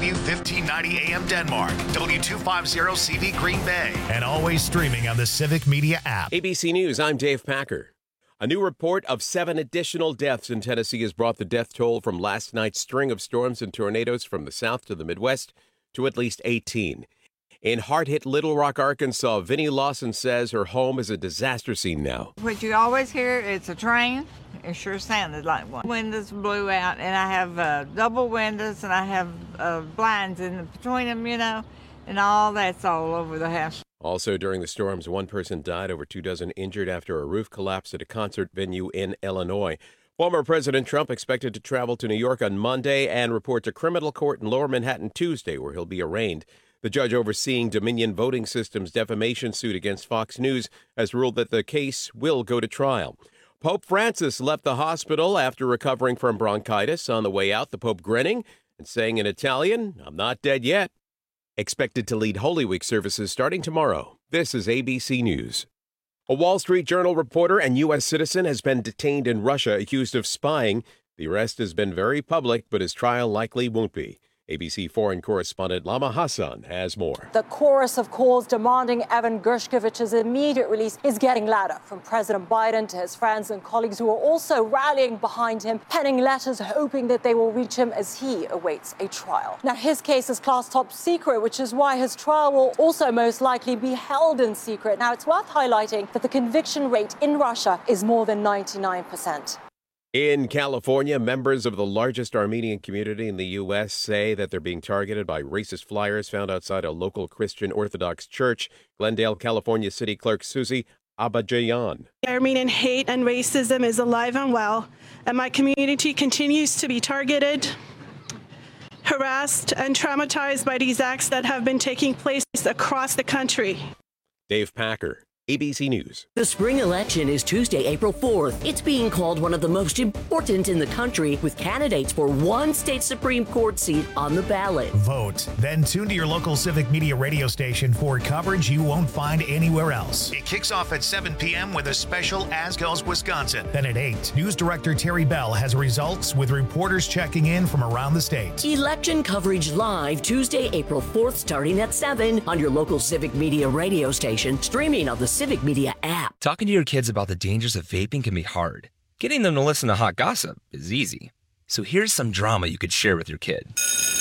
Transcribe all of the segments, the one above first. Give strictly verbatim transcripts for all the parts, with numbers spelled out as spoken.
W fifteen ninety A M Denmark, W two fifty C V Green Bay, and always streaming on the Civic Media app. A B C News, I'm Dave Packer. A new report of seven additional deaths in Tennessee has brought the death toll from last night's string of storms and tornadoes from the south to the Midwest to at least eighteen. In hard-hit Little Rock, Arkansas, Vinnie Lawson says her home is a disaster scene now. What you always hear, it's a train. It sure sounded like one. Windows blew out, and I have uh, double windows, and I have uh, blinds in between them, you know, and all that's all over the house. Also during the storms, one person died, over two dozen injured after a roof collapsed at a concert venue in Illinois. Former President Trump expected to travel to New York on Monday and report to criminal court in Lower Manhattan Tuesday, where he'll be arraigned. The judge overseeing Dominion Voting Systems' defamation suit against Fox News has ruled that the case will go to trial. Pope Francis left the hospital after recovering from bronchitis. On the way out, the Pope grinning and saying in Italian, "I'm not dead yet." Expected to lead Holy Week services starting tomorrow. This is A B C News. A Wall Street Journal reporter and U S citizen has been detained in Russia accused of spying. The arrest has been very public, but his trial likely won't be. A B C foreign correspondent Lama Hassan has more. The chorus of calls demanding Evan Gershkovich's immediate release is getting louder, from President Biden to his friends and colleagues who are also rallying behind him, penning letters hoping that they will reach him as he awaits a trial. Now, his case is classed top secret, which is why his trial will also most likely be held in secret. Now, it's worth highlighting that the conviction rate in Russia is more than ninety-nine percent. In California, members of the largest Armenian community in the U S say that they're being targeted by racist flyers found outside a local Christian Orthodox church. Glendale, California City Clerk Susie Abajayan. Armenian hate and racism is alive and well, and my community continues to be targeted, harassed, and traumatized by these acts that have been taking place across the country. Dave Packer, A B C News. The spring election is Tuesday, April fourth. It's being called one of the most important in the country, with candidates for one state Supreme Court seat on the ballot. Vote. Then tune to your local Civic Media radio station for coverage you won't find anywhere else. It kicks off at seven p.m. with a special As Goes Wisconsin. Then at eight, News Director Terry Bell has results with reporters checking in from around the state. Election coverage live Tuesday, April fourth, starting at seven on your local Civic Media radio station, streaming on the Civic Media app. Talking to your kids about the dangers of vaping can be hard. Getting them to listen to hot gossip is easy. So here's some drama you could share with your kid.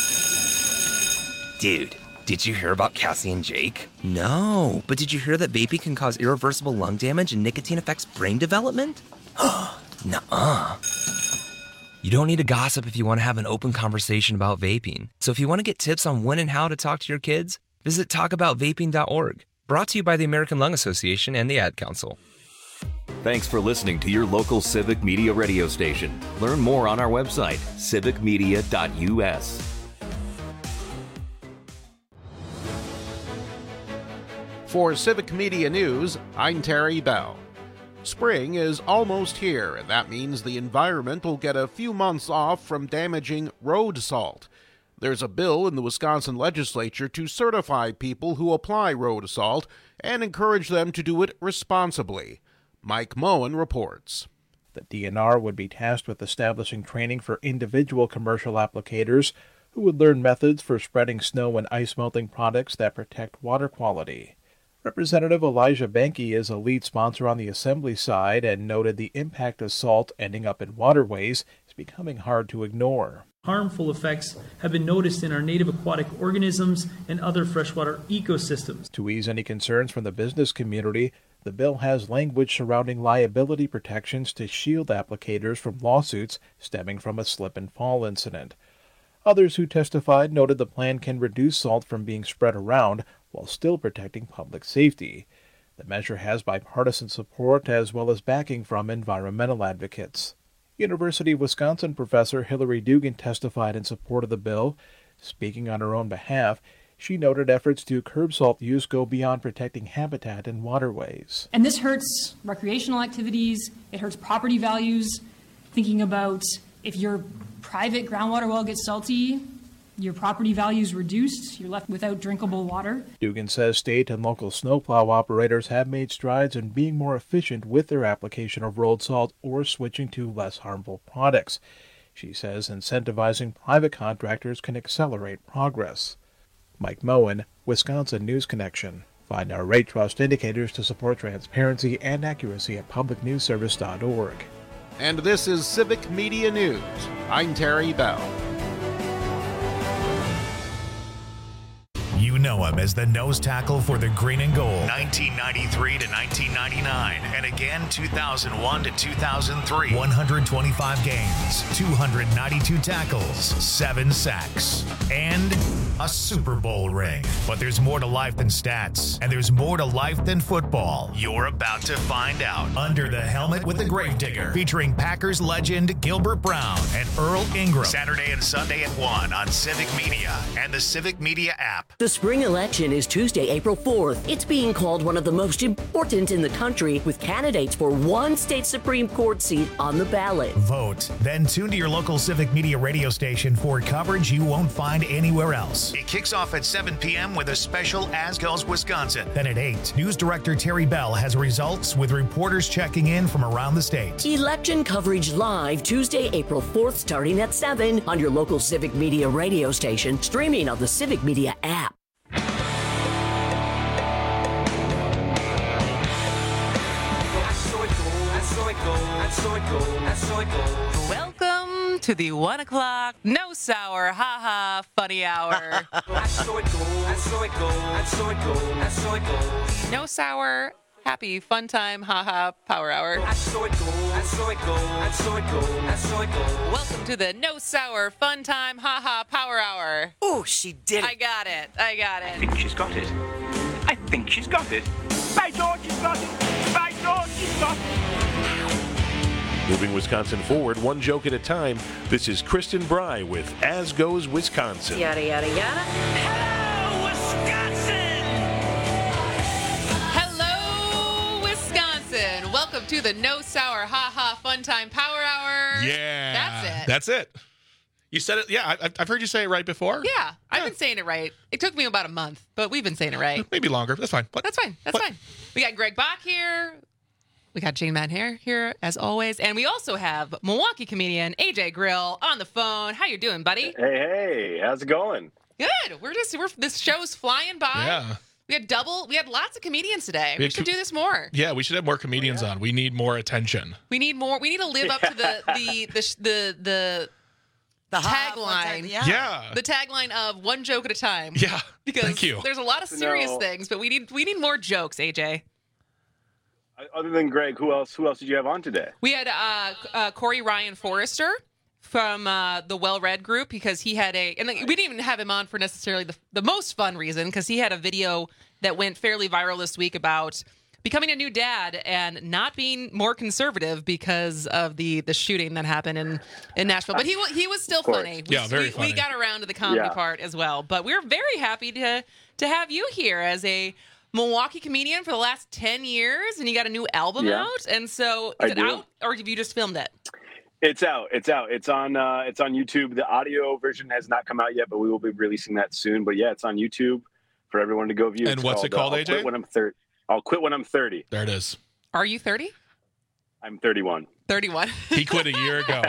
Dude, did you hear about Cassie and Jake? No, but did you hear that vaping can cause irreversible lung damage and nicotine affects brain development? Nuh-uh. You don't need to gossip if you want to have an open conversation about vaping. So if you want to get tips on when and how to talk to your kids, visit talk about vaping dot org. Brought to you by the American Lung Association and the Ad Council. Thanks for listening to your local Civic Media radio station. Learn more on our website, civic media dot u s. For Civic Media News, I'm Terry Bell. Spring is almost here, and that means the environment will get a few months off from damaging road salt. There's a bill in the Wisconsin legislature to certify people who apply road salt and encourage them to do it responsibly. Mike Moen reports. The D N R would be tasked with establishing training for individual commercial applicators who would learn methods for spreading snow and ice melting products that protect water quality. Representative Elijah Benke is a lead sponsor on the Assembly side and noted the impact of salt ending up in waterways is becoming hard to ignore. Harmful effects have been noticed in our native aquatic organisms and other freshwater ecosystems. To ease any concerns from the business community, the bill has language surrounding liability protections to shield applicators from lawsuits stemming from a slip and fall incident. Others who testified noted the plan can reduce salt from being spread around while still protecting public safety. The measure has bipartisan support as well as backing from environmental advocates. University of Wisconsin professor Hillary Dugan testified in support of the bill. Speaking on her own behalf, she noted efforts to curb salt use go beyond protecting habitat and waterways. And this hurts recreational activities, it hurts property values. Thinking about if your private groundwater well gets salty, your property value is reduced, you're left without drinkable water. Dugan says state and local snowplow operators have made strides in being more efficient with their application of road salt or switching to less harmful products. She says incentivizing private contractors can accelerate progress. Mike Moen, Wisconsin News Connection. Find our rate trust indicators to support transparency and accuracy at public news service dot org. And this is Civic Media News. I'm Terry Bell. You know him as the nose tackle for the Green and Gold, nineteen ninety-three to nineteen ninety-nine, and again two thousand one to two thousand three. one hundred twenty-five games, two hundred ninety-two tackles, seven sacks, and a Super Bowl ring. But there's more to life than stats, and there's more to life than football. You're about to find out. Under the Helmet with the Gravedigger, featuring Packers legend Gilbert Brown and Earl Ingram. Saturday and Sunday at one on Civic Media and the Civic Media app. The spring election is Tuesday, April fourth. It's being called one of the most important in the country, with candidates for one state Supreme Court seat on the ballot. Vote. Then tune to your local Civic Media radio station for coverage you won't find anywhere else. It kicks off at seven p.m. with a special As Goes Wisconsin. Then at eight, News Director Terry Bell has results with reporters checking in from around the state. Election coverage live Tuesday, April fourth, starting at seven on your local Civic Media radio station, streaming on the Civic Media app. Welcome to the one o'clock no sour ha ha funny hour. No sour, happy fun time ha ha power hour. Welcome to the no sour fun time ha ha power hour. Oh, she did it. I got it. I got it. I think she's got it. I think she's got it. By George, she's got it. By George, she's got it. Moving Wisconsin forward, one joke at a time. This is Kristen Bry with As Goes Wisconsin. Yada, yada, yada. Hello, Wisconsin! Hello, Wisconsin. Welcome to the No Sour Ha Ha Fun Time Power Hour. Yeah. That's it. That's it. You said it. Yeah, I, I've heard you say it right before. Yeah, I've been saying it right. It took me about a month, but we've been saying it right. Maybe longer. That's fine. But, That's fine. That's but, fine. We got Greg Bach here. We got Jane Madden here, as always. And we also have Milwaukee comedian A J Grill on the phone. How you doing, buddy? Hey, hey. How's it going? Good. We're just, we're this show's flying by. Yeah. We had double, we had lots of comedians today. We We should com- do this more. Yeah, we should have more comedians yeah. on. We need more attention. We need more, we need to live up to the, the, the, the, the, The tagline. Yeah. Yeah. The tagline of one joke at a time. Yeah. Because Thank you. there's a lot of serious No. things, but we need we need more jokes, A J. Other than Greg, who else? Who else did you have on today? We had uh, uh, Corey Ryan Forrester from uh, the Well Read group, because he had a, and like, we didn't even have him on for necessarily the, the most fun reason, because he had a video that went fairly viral this week about becoming a new dad and not being more conservative because of the the shooting that happened in, in Nashville. But he wa- he was still funny. We, Yeah, very we, funny. we got around to the comedy Yeah. part as well. But we're very happy to to have you here as a Milwaukee comedian for the last ten years, and you got a new album Yeah. out. And so I is it do. out, or have you just filmed it? It's out. It's out. It's on. Uh, it's on YouTube. The audio version has not come out yet, but we will be releasing that soon. But yeah, it's on YouTube for everyone to go view. And It's what's it called, uh, I'll A J? Quit when I'm thirty. I'll quit when I'm thirty. There it is. Are you thirty? I'm thirty-one. thirty-one. He quit a year ago.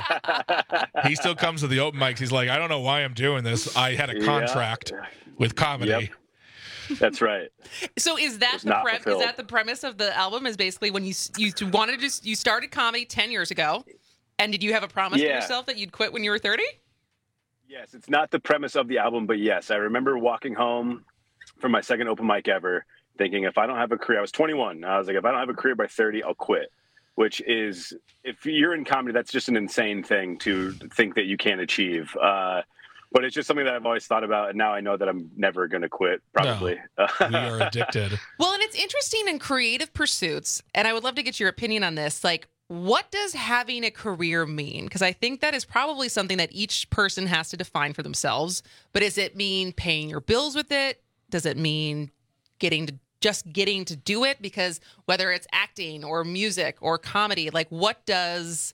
He still comes to the open mics. He's like, I don't know why I'm doing this. I had a Yeah. contract with comedy. Yep. That's right. So is that It's the not pre- is fulfilled. that the premise of the album? Is basically when you s- you wanted to just you started comedy ten years ago, and did you have a promise Yeah. to yourself that you'd quit when you were thirty? Yes, it's not the premise of the album, but yes, I remember walking home from my second open mic ever, thinking if I don't have a career, I was twenty-one. I was like, if I don't have a career by thirty, I'll quit. Which is, if you're in comedy, that's just an insane thing to think that you can't achieve. Uh, but it's just something that I've always thought about, and now I know that I'm never going to quit, probably. We are addicted. Well, and it's interesting in creative pursuits, and I would love to get your opinion on this. Like, what does having a career mean? Because I think that is probably something that each person has to define for themselves. But does it mean paying your bills with it? Does it mean getting to just getting to do it? Because whether it's acting or music or comedy, like what does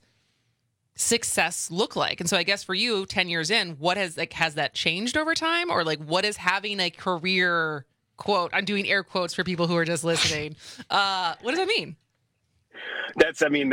success look like? And so I guess for you, ten years in, what has like has that changed over time? Or like what is having a career, quote, I'm doing air quotes for people who are just listening. Uh, what does that mean? That's, I mean, that's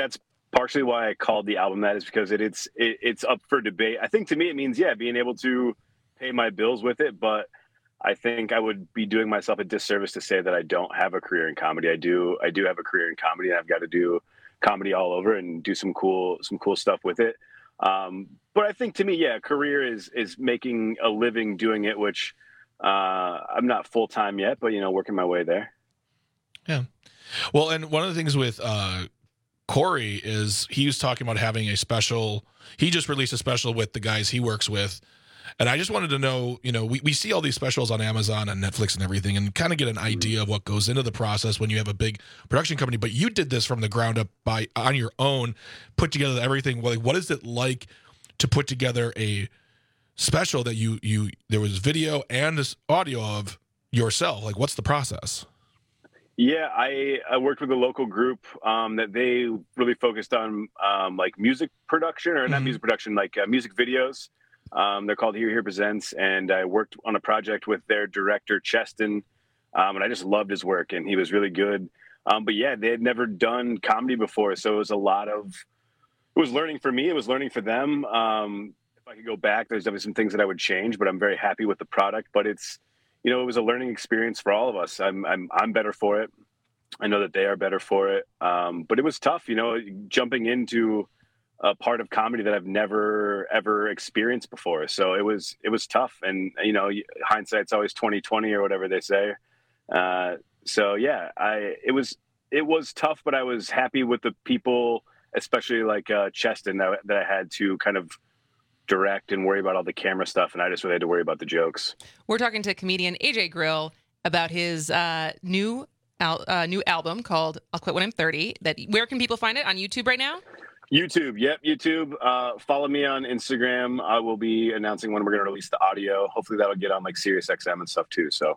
partially why I called the album that is because it, it's it, it's up for debate. I think to me it means, yeah, being able to pay my bills with it, but I think I would be doing myself a disservice to say that I don't have a career in comedy. I do. I do have a career in comedy, and I've got to do comedy all over and do some cool, some cool stuff with it. Um, but I think to me, yeah, career is is making a living doing it, which uh, I'm not full time yet, but you know, working my way there. Yeah. Well, and one of the things with uh, Corey is he was talking about having a special. He just released a special with the guys he works with. And I just wanted to know, you know, we, we see all these specials on Amazon and Netflix and everything and kind of get an idea of what goes into the process when you have a big production company. But you did this from the ground up by on your own, put together everything. Like, what is it like to put together a special that you, you there was video and this audio of yourself? Like, what's the process? Yeah, I, I worked with a local group um, that they really focused on um, like music production or not mm-hmm. music production, like uh, music videos. Um, they're called Here Here Presents, and I worked on a project with their director, Cheston, um, and I just loved his work, and he was really good. Um, but yeah, they had never done comedy before, so it was a lot of, it was learning for me, it was learning for them. Um, if I could go back, there's definitely some things that I would change, but I'm very happy with the product. But it's, you know, it was a learning experience for all of us. I'm, I'm, I'm better for it. I know that they are better for it. Um, but it was tough, you know, jumping into a part of comedy that I've never ever experienced before. So it was it was tough, and you know, hindsight's always twenty twenty or whatever they say. Uh, so yeah, I it was it was tough, but I was happy with the people, especially like uh, Cheston, that, that I had to kind of direct and worry about all the camera stuff, and I just really had to worry about the jokes. We're talking to comedian A J Grill about his uh, new al- uh, new album called "I'll Quit When I'm thirty." That where can people find it? On YouTube right now? YouTube. Yep. YouTube. Uh, follow me on Instagram. I will be announcing when we're going to release the audio. Hopefully that'll get on like Sirius X M and stuff too. So,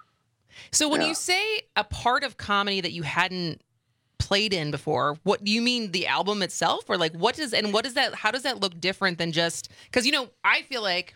so when yeah. you say a part of comedy that you hadn't played in before, what do you mean, the album itself, or like what does, and what is that, how does that look different than just, cause you know, I feel like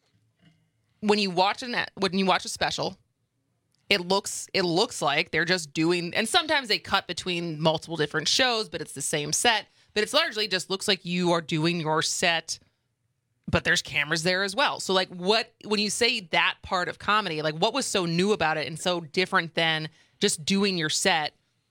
when you watch an, when you watch a special, it looks, it looks like they're just doing, and sometimes they cut between multiple different shows, but it's the same set. But it's largely just looks like you are doing your set, but there's cameras there as well. So like what, when you say that part of comedy, like what was so new about it and so different than just doing your set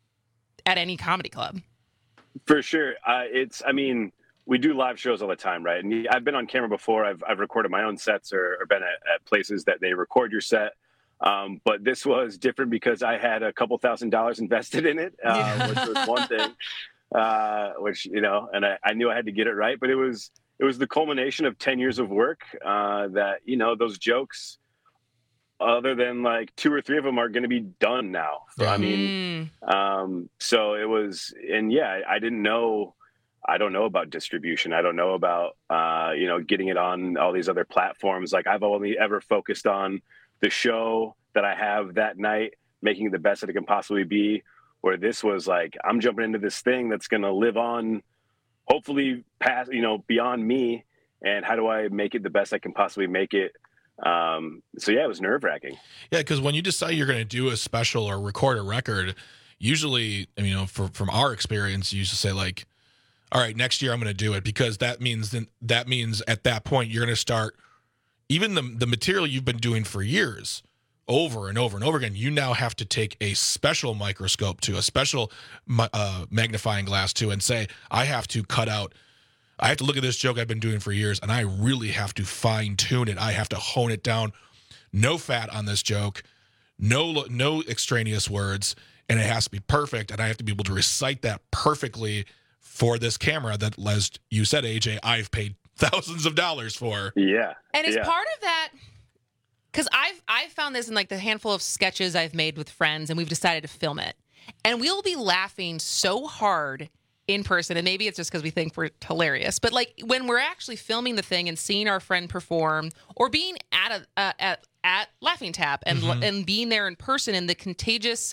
at any comedy club? For sure. Uh, it's, I mean, we do live shows all the time, right? And I've been on camera before. I've, I've recorded my own sets or, or been at, at places that they record your set. Um, but this was different because I had a couple thousand dollars invested in it, uh, yeah. which was one thing. Uh, which, you know, and I, I knew I had to get it right, but it was, it was the culmination of ten years of work, uh, that, you know, those jokes, other than like two or three of them are going to be done now. Yeah. I mean, um, so it was, and yeah, I didn't know, I don't know about distribution. I don't know about, uh, you know, getting it on all these other platforms. Like I've only ever focused on the show that I have that night, making it the best that it can possibly be. Where this was like, I'm jumping into this thing that's going to live on, hopefully past, you know, beyond me. And how do I make it the best I can possibly make it? Um, so yeah, it was nerve wracking. Yeah. Cause when you decide you're going to do a special or record a record, usually, you know, for, from our experience, you used to say like, all right, next year I'm going to do it, because that means then that means at that point, you're going to start even the, the material you've been doing for years. Over and over and over again, you now have to take a special microscope to, a special uh, magnifying glass to, and say, I have to cut out, I have to look at this joke I've been doing for years, and I really have to fine tune it. I have to hone it down. No fat on this joke, no no extraneous words, and it has to be perfect, and I have to be able to recite that perfectly for this camera that, as you said, A J, I've paid thousands of dollars for. Yeah. And as yeah. part of that, because I've I've found this in like the handful of sketches I've made with friends, and we've decided to film it. And we'll be laughing so hard in person, and maybe it's just because we think we're hilarious, but like when we're actually filming the thing and seeing our friend perform, or being at a uh, at at Laughing Tap and mm-hmm. and being there in person, and the contagious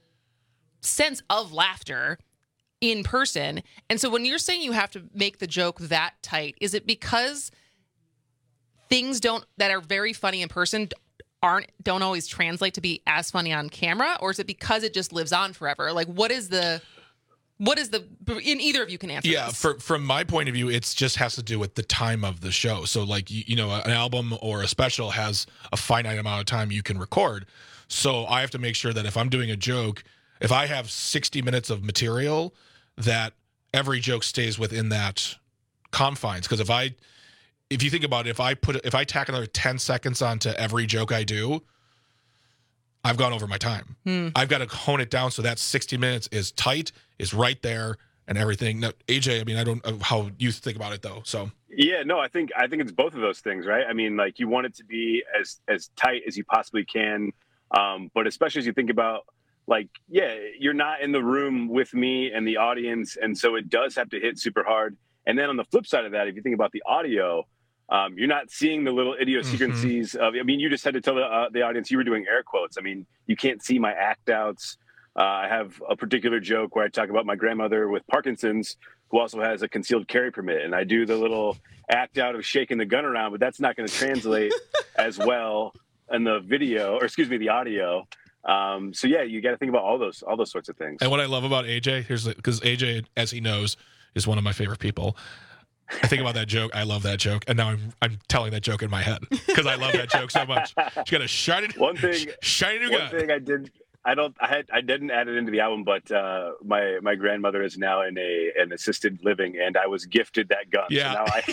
sense of laughter in person. And so when you're saying you have to make the joke that tight, is it because things don't that are very funny in person aren't don't always translate to be as funny on camera, or is it because it just lives on forever? Like, what is the What is the, in either of you can answer Yeah, this. for, from my point of view, it's just has to do with the time of the show. So like, you, you know, an album or a special has a finite amount of time you can record. So I have to make sure that if I'm doing a joke, if I have sixty minutes of material, that every joke stays within that confines. Because if I, if you think about it, if I put, if I tack another ten seconds onto every joke I do, I've gone over my time. Hmm. I've got to hone it down so that sixty minutes is tight, is right there, and everything. Now, A J, I mean, I don't know how you think about it though. So Yeah, no, I think I think it's both of those things, right? I mean, like you want it to be as as tight as you possibly can, um, but especially as you think about, like, yeah, you're not in the room with me and the audience, and so it does have to hit super hard. And then on the flip side of that, if you think about the audio, um, you're not seeing the little idiosyncrasies mm-hmm. of. I mean, you just had to tell the uh, the audience you were doing air quotes. I mean, you can't see my act outs. Uh, I have a particular joke where I talk about my grandmother with Parkinson's, who also has a concealed carry permit, and I do the little act out of shaking the gun around, but that's not going to translate as well in the video, or excuse me, the audio. Um, so yeah, you got to think about all those all those sorts of things. And what I love about A J, here's because A J, as he knows, is one of my favorite people. I think about that joke. I love that joke, and now I'm I'm telling that joke in my head because I love that joke so much. She got a shiny one thing. Shiny new one gun. thing I did. I don't. I had. I didn't add it into the album, but uh, my my grandmother is now in a an assisted living, and I was gifted that gun. Yeah. So now I,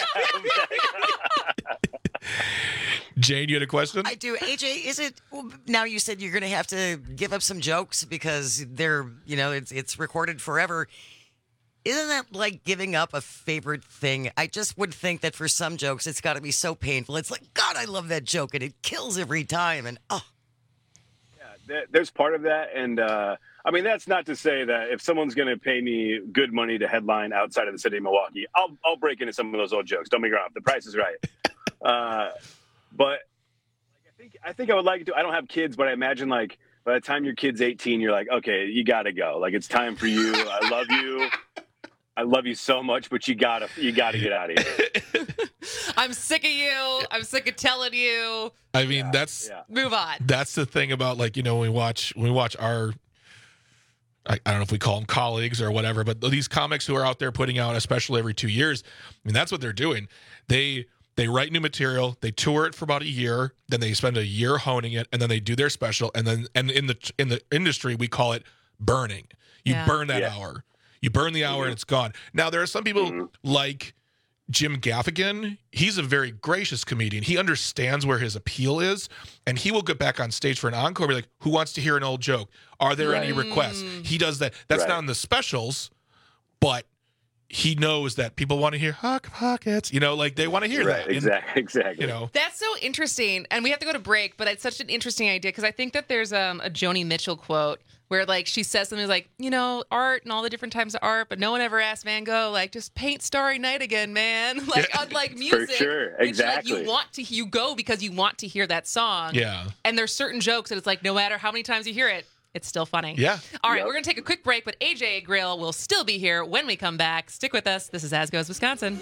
I have Jane, you had a question? I do. A J, is it now? You said you're going to have to give up some jokes because they're, you know, it's it's recorded forever. Isn't that like giving up a favorite thing? I just would think that for some jokes, it's got to be so painful. It's like, God, I love that joke, and it kills every time. And oh, yeah, there's part of that, and uh, I mean that's not to say that if someone's going to pay me good money to headline outside of the city of Milwaukee, I'll I'll break into some of those old jokes. Don't be wrong, if the price is right. uh, but like, I think I think I would like to. I don't have kids, but I imagine like by the time your kid's eighteen, you're like, okay, you got to go. Like it's time for you. I love you. I love you so much, but you gotta, you gotta get out of here. I'm sick of you. I'm sick of telling you. I mean, yeah, that's yeah. Move on. That's the thing about like you know when we watch when we watch our. I, I don't know if we call them colleagues or whatever, but these comics who are out there putting out, especially every two years, I mean that's what they're doing. They they write new material, they tour it for about a year, then they spend a year honing it, and then they do their special, and then and in the in the industry we call it burning. You Yeah. burn that Yeah. hour. You burn the hour and it's gone. Now, there are some people Mm-hmm. like Jim Gaffigan. He's a very gracious comedian. He understands where his appeal is, and he will get back on stage for an encore and be like, who wants to hear an old joke? Are there any Right. requests? He does that. That's Right. not in the specials, but he knows that people want to hear Hot Pockets. You know, like they want to hear Right, that. And, exactly, exactly. you know, That's so interesting. And we have to go to break, but it's such an interesting idea because I think that there's um, a Joni Mitchell quote where like she says something like, you know, art and all the different types of art, but no one ever asked Van Gogh, like, just paint Starry Night again, man. Like, unlike music, sure, which exactly. like you want to, you go because you want to hear that song. yeah. And there's certain jokes that it's like, no matter how many times you hear it, it's still funny. Yeah. All right, Yep. we're going to take a quick break, but A J Grill will still be here when we come back. Stick with us. This is As Goes Wisconsin.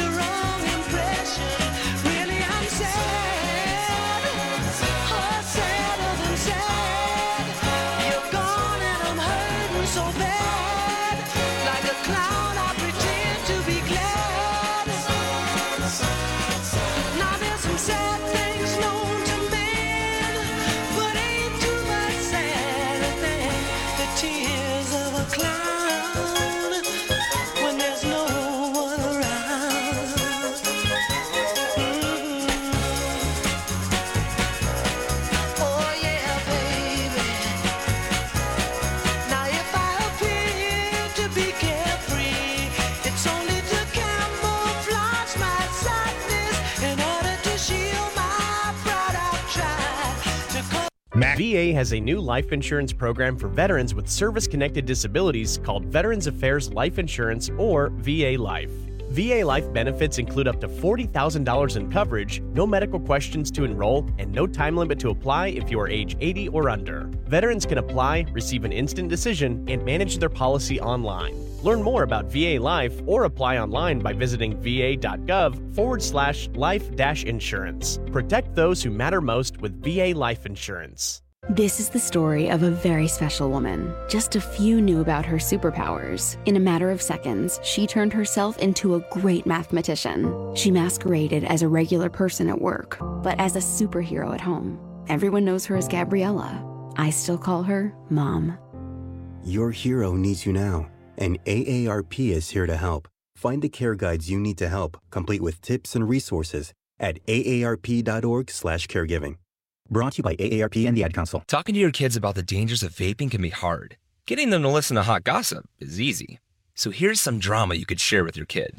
V A has a new life insurance program for veterans with service-connected disabilities called Veterans Affairs Life Insurance, or V A Life. V A Life benefits include up to forty thousand dollars in coverage, no medical questions to enroll, and no time limit to apply if you are age eighty or under. Veterans can apply, receive an instant decision, and manage their policy online. Learn more about V A Life or apply online by visiting va.gov forward slash life dash insurance. Protect those who matter most with V A Life Insurance. This is the story of a very special woman. Just a few knew about her superpowers. In a matter of seconds, she turned herself into a great mathematician. She masqueraded as a regular person at work, but as a superhero at home. Everyone knows her as Gabriella. I still call her Mom. Your hero needs you now, and A A R P is here to help. Find the care guides you need to help, complete with tips and resources at A A R P dot org slash caregiving. Brought to you by A A R P and the Ad Council. Talking to your kids about the dangers of vaping can be hard. Getting them to listen to hot gossip is easy. So here's some drama you could share with your kid.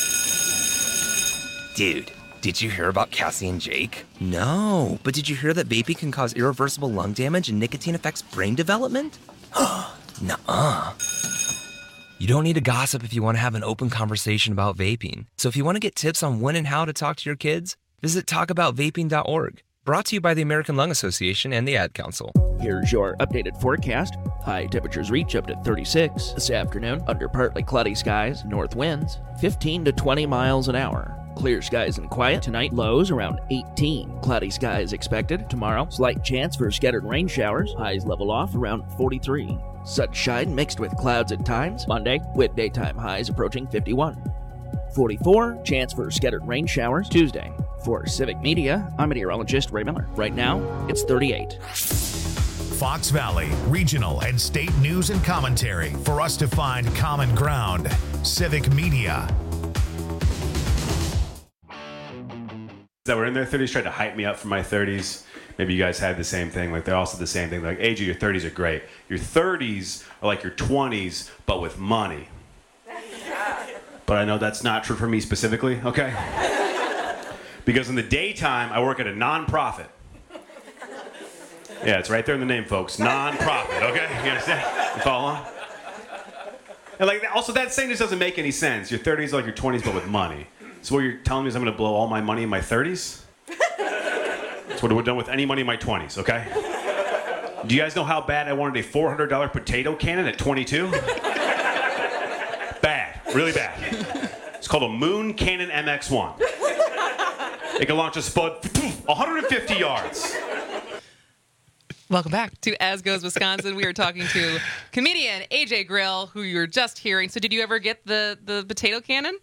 Dude, did you hear about Cassie and Jake? No, but did you hear that vaping can cause irreversible lung damage and nicotine affects brain development? Nuh-uh. You don't need to gossip if you want to have an open conversation about vaping. So if you want to get tips on when and how to talk to your kids, visit talk about vaping dot org. Brought to you by the American Lung Association and the Ad Council. Here's your updated forecast. High temperatures reach up to thirty-six this afternoon under partly cloudy skies, north winds, fifteen to twenty miles an hour. Clear skies and quiet tonight, lows around eighteen. Cloudy skies expected tomorrow. Slight chance for scattered rain showers. Highs level off around forty-three. Sunshine mixed with clouds at times. Monday with daytime highs approaching fifty-one. forty-four, chance for scattered rain showers Tuesday. For Civic Media, I'm meteorologist Ray Miller. Right now, it's thirty-eight. Fox Valley, regional and state news and commentary for us to find common ground. Civic Media. That were in their thirties tried to hype me up for my thirties. Maybe you guys had the same thing. Like, they're also the same thing. Like, A J, your thirties are great. Your thirties are like your twenties, but with money. But I know that's not true for me specifically, okay? Because in the daytime, I work at a nonprofit. Yeah, it's right there in the name, folks. Nonprofit, okay? You understand? You follow along? And like, also, that saying just doesn't make any sense. Your thirties are like your twenties, but with money. So what you're telling me is I'm going to blow all my money in my thirties? That's what I would have done with any money in my twenties, okay? Do you guys know how bad I wanted a four hundred dollars potato cannon at twenty-two? Bad. Really bad. It's called a Moon Cannon M X one. It can launch a spud one hundred fifty yards. Welcome back to As Goes Wisconsin. We are talking to comedian A J Grill, who you were just hearing. So did you ever get the, the potato cannon?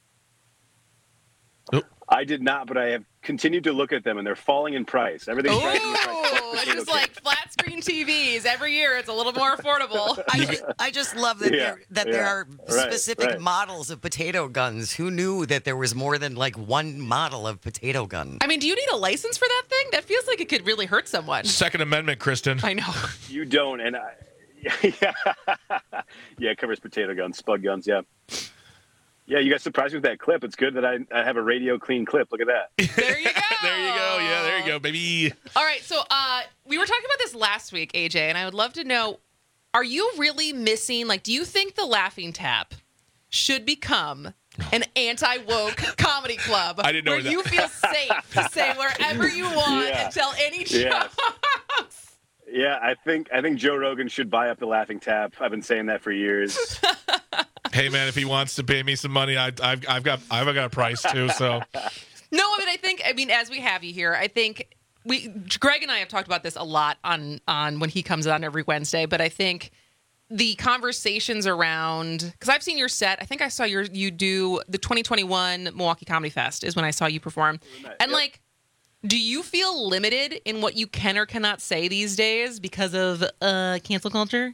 I did not, but I have continued to look at them, and they're falling in price. Everything's Ooh, rising in price. it's just like flat screen T Vs. Every year, it's a little more affordable. I just, I just love that Yeah, there that yeah, there are right, specific right. models of potato guns. Who knew that there was more than like one model of potato gun? I mean, do you need a license for that thing? That feels like it could really hurt someone. Second Amendment, Kristen. I know. You don't, and I, yeah, yeah, it covers potato guns, spud guns, yeah. Yeah, you guys surprised me with that clip. It's good that I, I have a radio clean clip. Look at that. There you go. There you go. Yeah, there you go, baby. All right, so uh, we were talking about this last week, A J, and I would love to know, are you really missing, like, do you think the Laughing Tap should become an anti-woke comedy club I didn't know where that. you feel safe to say wherever you want Yeah. and tell any Yeah. jokes? Yeah, I think I think Joe Rogan should buy up the Laughing Tap. I've been saying that for years. Hey, man, if he wants to pay me some money, I, I've, I've got I've got a price, too, so. No, I mean, I think, I mean, as we have you here, I think we, Greg and I have talked about this a lot on, on when he comes on every Wednesday, but I think the conversations around, because I've seen your set, I think I saw your, you do the twenty twenty-one Milwaukee Comedy Fest is when I saw you perform. And Yep. like, do you feel limited in what you can or cannot say these days because of uh, cancel culture?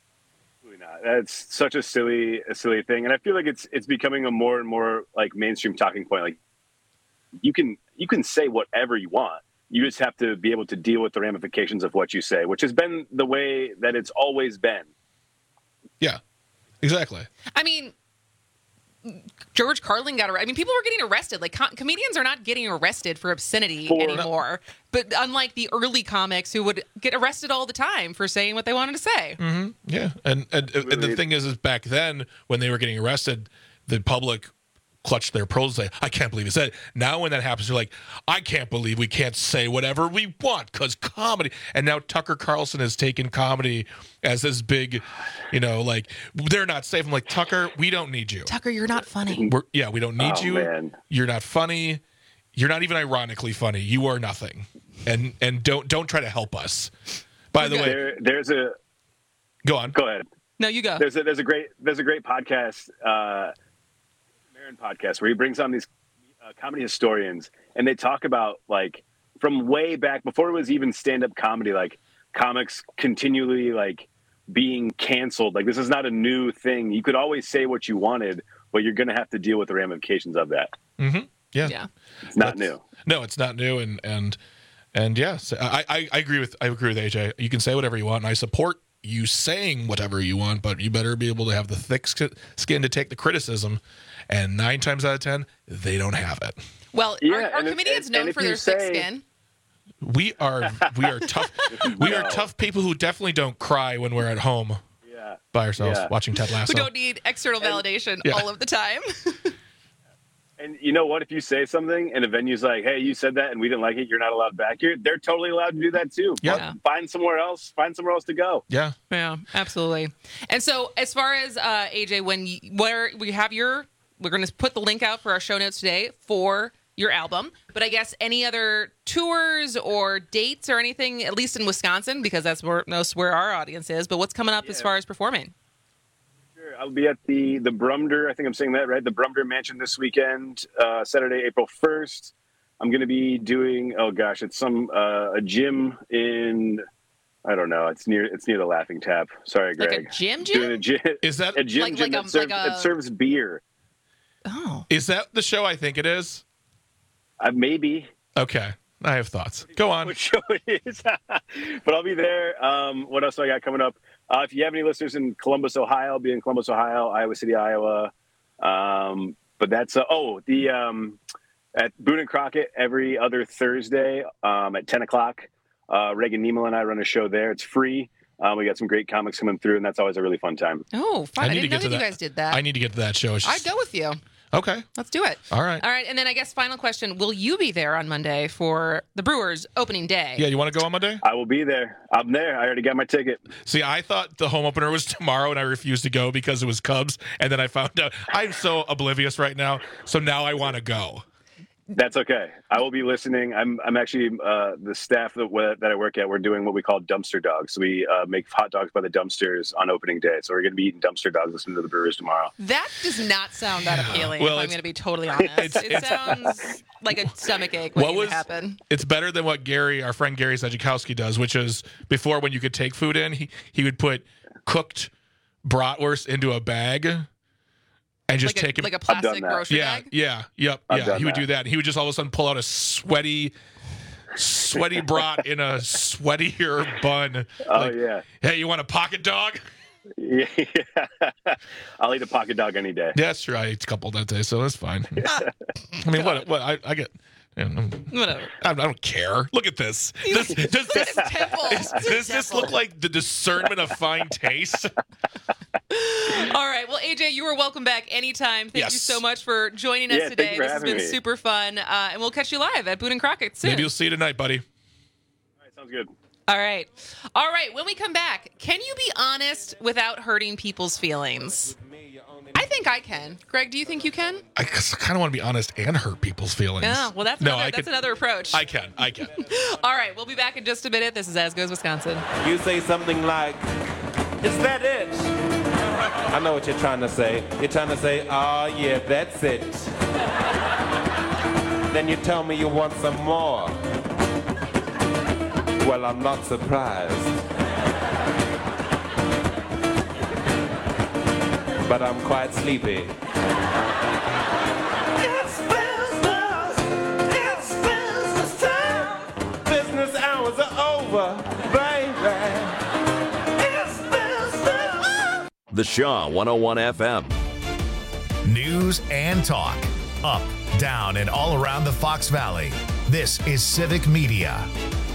That's such a silly, a silly thing, and I feel like it's it's becoming a more and more like mainstream talking point. Like, you can you can say whatever you want. You just have to be able to deal with the ramifications of what you say, which has been the way that it's always been. Yeah, exactly. I mean, George Carlin got arrested. I mean, people were getting arrested. Like, com- comedians are not getting arrested for obscenity For- anymore. But unlike the early comics who would get arrested all the time for saying what they wanted to say. Mm-hmm. Yeah, and and, and the thing is, is back then when they were getting arrested, the public clutched their pearls and say, I can't believe he said it. Now when that happens, you're like, I can't believe we can't say whatever we want because comedy. And now Tucker Carlson has taken comedy as this big, you know, like, they're not safe. I'm like, Tucker, we don't need you. Tucker, you're not funny. We're, yeah, we don't need Oh, you. man. You're not funny. You're not even ironically funny. You are nothing. And and don't don't try to help us. By the way, there, there's a. Go on. Go ahead. No, you go. There's a there's a great there's a great podcast, uh, Marin podcast, where he brings on these uh, comedy historians, and they talk about like from way back before it was even stand up comedy, like comics continually like being canceled. Like this is not a new thing. You could always say what you wanted, but you're going to have to deal with the ramifications of that. Mm-hmm. Yeah. Yeah. It's not That's, new. No, it's not new, and and and yes, I, I I agree with I agree with A J. You can say whatever you want, and I support you saying whatever you want, but you better be able to have the thick skin to take the criticism. And nine times out of ten, they don't have it. Well, Yeah, are, are and if- comedians and- known and if for you their thick say- skin? We are we are tough. We are No. tough people who definitely don't cry when we're at home Yeah. by ourselves Yeah. watching Ted Lasso. We don't need external validation Yeah. all of the time. And you know what? If you say something and a venue's like, "Hey, you said that and we didn't like it. You're not allowed back here." They're totally allowed to do that too. Yeah. Yeah. Find somewhere else. Find somewhere else to go. Yeah. Yeah, absolutely. And so, as far as uh, A J, when you, where we have your, we're going to put the link out for our show notes today for your album. But I guess any other tours or dates or anything, at least in Wisconsin, because that's where most where our audience is. But what's coming up as far as performing? Sure. I'll be at the the Brumder. I think I'm saying that right. The Brumder Mansion this weekend, uh, Saturday, April first. I'm going to be doing. Oh gosh, it's some uh, a gym in. I don't know. It's near. It's near the Laughing Tap. Sorry, Like Greg. a gym Doing gym? a gym. Is that a gym? Like- gym like a- that, serves, like a- that serves beer. Oh. Is that the show I think it is? Uh, maybe. Okay. I have thoughts. Go on. What show it is. But I'll be there. Um, what else do I got coming up? Uh, if you have any listeners in Columbus, Ohio, I'll be in Columbus, Ohio, Iowa City, Iowa. Um, but that's, uh, oh, the um, at Boone and Crockett every other Thursday um, at ten o'clock. Uh, Reagan Niemal and I run a show there. It's free. Um, we got some great comics coming through, and that's always a really fun time. Oh, fun. I, need to didn't get know to that you that. guys did that. I need to get to that show. It's I'd just- go with you. Okay. Let's do it. All right. All right. And then I guess final question. Will you be there on Monday for the Brewers opening day? Yeah, you want to go on Monday? I will be there. I'm there. I already got my ticket. See, I thought the home opener was tomorrow, and I refused to go because it was Cubs. And then I found out I'm so oblivious right now. So now I want to go. That's okay. I will be listening. I'm I'm actually uh, the staff that w- that I work at. We're doing what we call dumpster dogs. We uh, make hot dogs by the dumpsters on opening day. So we're going to be eating dumpster dogs listening to the Brewers tomorrow. That does not sound that appealing, Well, if I'm it's- going to be totally honest. It sounds like a stomach ache waiting What was to happen. It's better than what Gary, our friend Gary Zajikowski does, which is before when you could take food in, he, he would put cooked bratwurst into a bag and just Like a- take it like a plastic grocery yeah, bag? Yeah, yep, I've yeah. done He would that. do that. And he would just all of a sudden pull out a sweaty, sweaty brat in a sweatier bun. Oh Like, yeah. Hey, you want a pocket dog? Yeah. I'll eat a pocket dog any day. Yeah, that's true. I ate a couple that day, so that's fine. I mean, what? What? I, I get. you know, Whatever. I, I don't care. Look at this. Does, does this, Temple. is- does this look like the discernment of fine taste? All right. Well, A J, you are welcome back anytime. Thank Yes. you so much for joining us Yeah, thank today. you for This has having been me. super fun. Uh, and we'll catch you live at Boone and Crockett soon. Maybe you'll see you tonight, buddy. All right, sounds good. All right. All right. When we come back, can you be honest without hurting people's feelings? I think I can. Greg, do you think you can? I kind of want to be honest and hurt people's feelings. Yeah. Well, that's no, another, I that's can, another approach. I can. I can. All right. We'll be back in just a minute. This is As Goes Wisconsin. You say something like, "Is that it?" I know what you're trying to say. You're trying to say, "Oh yeah, that's it." Then you tell me you want some more. Well, I'm not surprised. But I'm quite sleepy. It's business. It's business time. Business hours are over, baby. It's business. The Shaw one oh one F M. News and talk. Up, down, and all around the Fox Valley. This is Civic Media.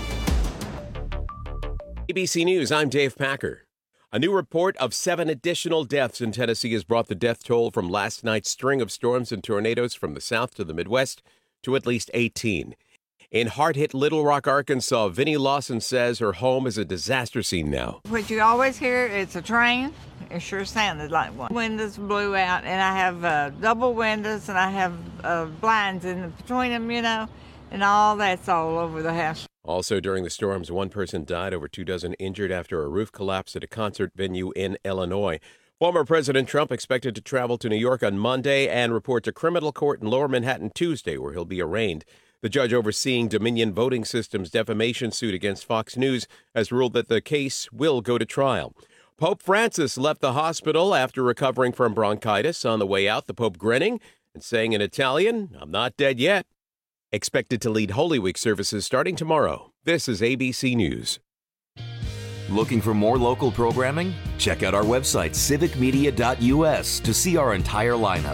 A B C News, I'm Dave Packer. A new report of seven additional deaths in Tennessee has brought the death toll from last night's string of storms and tornadoes from the south to the Midwest to at least eighteen. In hard-hit Little Rock, Arkansas, Vinnie Lawson says her home is a disaster scene now. What you always hear, it's a train. It sure sounded like one. Windows blew out, and I have uh, double windows, and I have uh, blinds in between them, you know, and all that's all over the house. Also, during the storms, one person died, over two dozen injured after a roof collapsed at a concert venue in Illinois. Former President Trump expected to travel to New York on Monday and report to criminal court in Lower Manhattan Tuesday, where he'll be arraigned. The judge overseeing Dominion Voting Systems' defamation suit against Fox News has ruled that the case will go to trial. Pope Francis left the hospital after recovering from bronchitis. On the way out, the Pope grinning and saying in Italian, "I'm not dead yet." Expected to lead Holy Week services starting tomorrow. This is A B C News. Looking for more local programming? Check out our website, civic media dot U S, to see our entire lineup.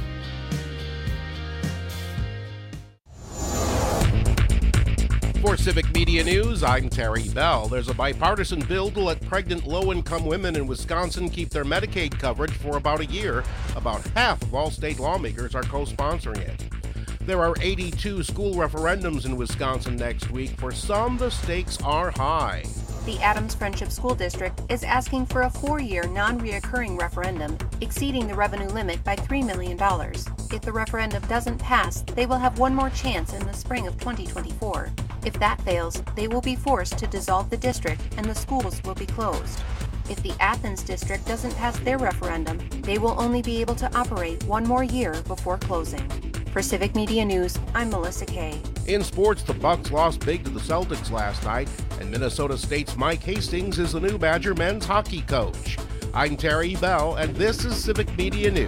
For Civic Media News, I'm Terry Bell. There's a bipartisan bill to let pregnant low-income women in Wisconsin keep their Medicaid coverage for about a year. About half of all state lawmakers are co-sponsoring it. There are eighty-two school referendums in Wisconsin next week. For some, the stakes are high. The Adams Friendship School District is asking for a four-year non-reoccurring referendum exceeding the revenue limit by three million dollars. If the referendum doesn't pass, they will have one more chance in the spring of twenty twenty-four. If that fails, they will be forced to dissolve the district and the schools will be closed. If the Athens district doesn't pass their referendum, they will only be able to operate one more year before closing. For Civic Media News, I'm Melissa Kay. In sports, the Bucks lost big to the Celtics last night, and Minnesota State's Mike Hastings is the new Badger men's hockey coach. I'm Terry Bell, and this is Civic Media News.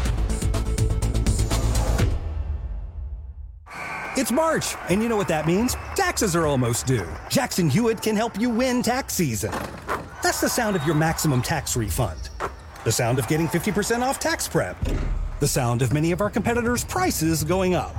It's March, and you know what that means? Taxes are almost due. Jackson Hewitt can help you win tax season. That's the sound of your maximum tax refund. The sound of getting fifty percent off tax prep. The sound of many of our competitors' prices going up.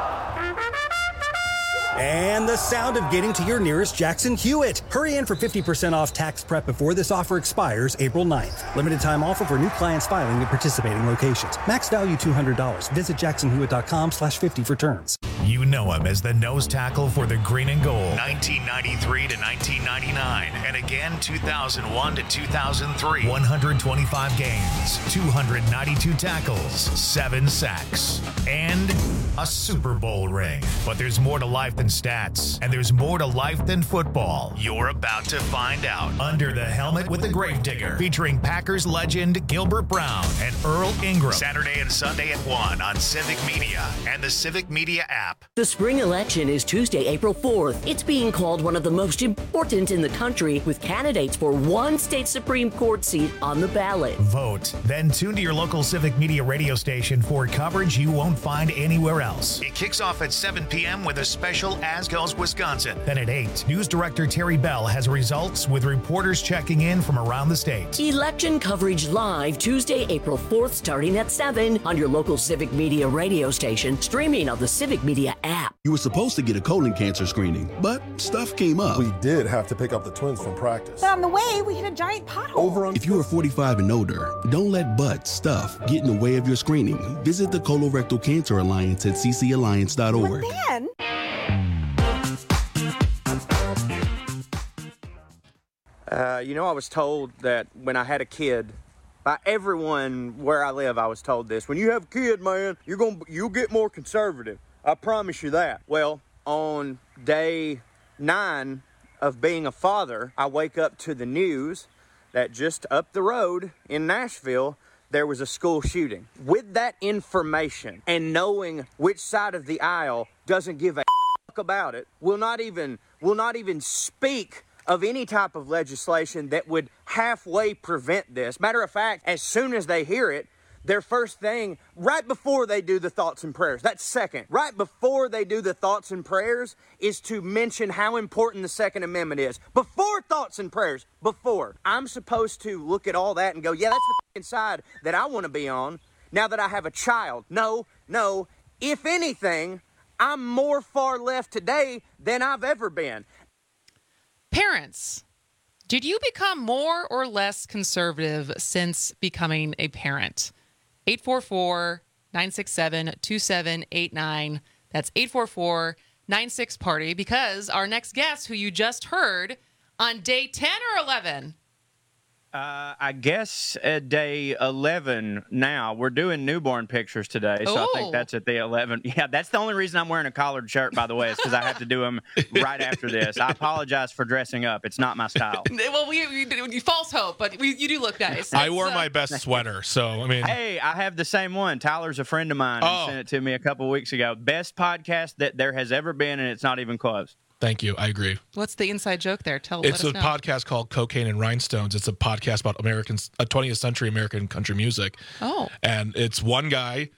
And the sound of getting to your nearest Jackson Hewitt. Hurry in for fifty percent off tax prep before this offer expires April ninth. Limited time offer for new clients filing at participating locations. Max value two hundred dollars. Visit jackson hewitt dot com slash fifty for terms. You know him as the nose tackle for the Green and Gold, nineteen ninety-three to nineteen ninety-nine, and again two thousand one to two thousand three. one hundred twenty-five games, two hundred ninety-two tackles, seven sacks, and a Super Bowl ring. But there's more to life than stats, and there's more to life than football. You're about to find out. Under the Helmet with the Gravedigger, featuring Packers legend Gilbert Brown and Earl Ingram. Saturday and Sunday at one on Civic Media and the Civic Media app. The spring election is Tuesday, April fourth. It's being called one of the most important in the country, with candidates for one state Supreme Court seat on the ballot. Vote. Then tune to your local Civic Media radio station for coverage you won't find anywhere else. It kicks off at seven p.m. with a special As Goes Wisconsin. Then at eight, News Director Terry Bell has results with reporters checking in from around the state. Election coverage live Tuesday, April fourth, starting at seven on your local Civic Media radio station, streaming on the Civic Media app. You were supposed to get a colon cancer screening, but stuff came up. We did have to pick up the twins from practice. But on the way, we hit a giant pothole. Over on- if you are forty-five and older, don't let butt stuff get in the way of your screening. Visit the Colorectal Cancer Alliance at c c alliance dot org. But then... Uh, you know, I was told that when I had a kid, by everyone where I live, I was told this: when you have a kid, man, you're gonna you'll get more conservative. I promise you that. Well, on day nine of being a father, I wake up to the news that just up the road in Nashville, there was a school shooting. With that information and knowing which side of the aisle doesn't give a fuck about it, will not even will not even speak of any type of legislation that would halfway prevent this. Matter of fact, as soon as they hear it, their first thing, right before they do the thoughts and prayers, that's second, right before they do the thoughts and prayers, is to mention how important the Second Amendment is. Before thoughts and prayers, before. I'm supposed to look at all that and go, yeah, that's the fucking side that I want to be on now that I have a child. No, no. If anything, I'm more far left today than I've ever been. Parents, did you become more or less conservative since becoming a parent? eight four four, nine six seven, two seven eight nine. That's eight four four, nine six party, because our next guest, who you just heard on day ten or eleven, Uh, I guess at day eleven now. We're doing newborn pictures today, so Ooh. I think that's at the eleven. Yeah, that's the only reason I'm wearing a collared shirt, by the way, is because I have to do them right after this. I apologize for dressing up. It's not my style. Well, we, we, we false hope, but we, you do look nice. I wore uh, my best sweater, so I mean. Hey, I have the same one. Tyler's a friend of mine. Oh. He sent it to me a couple weeks ago. Best podcast that there has ever been, and it's not even close. Thank you. I agree. What's the inside joke there? Tell It's let a us know. podcast called Cocaine and Rhinestones. It's a podcast about American, uh, twentieth century American country music. Oh. And it's one guy,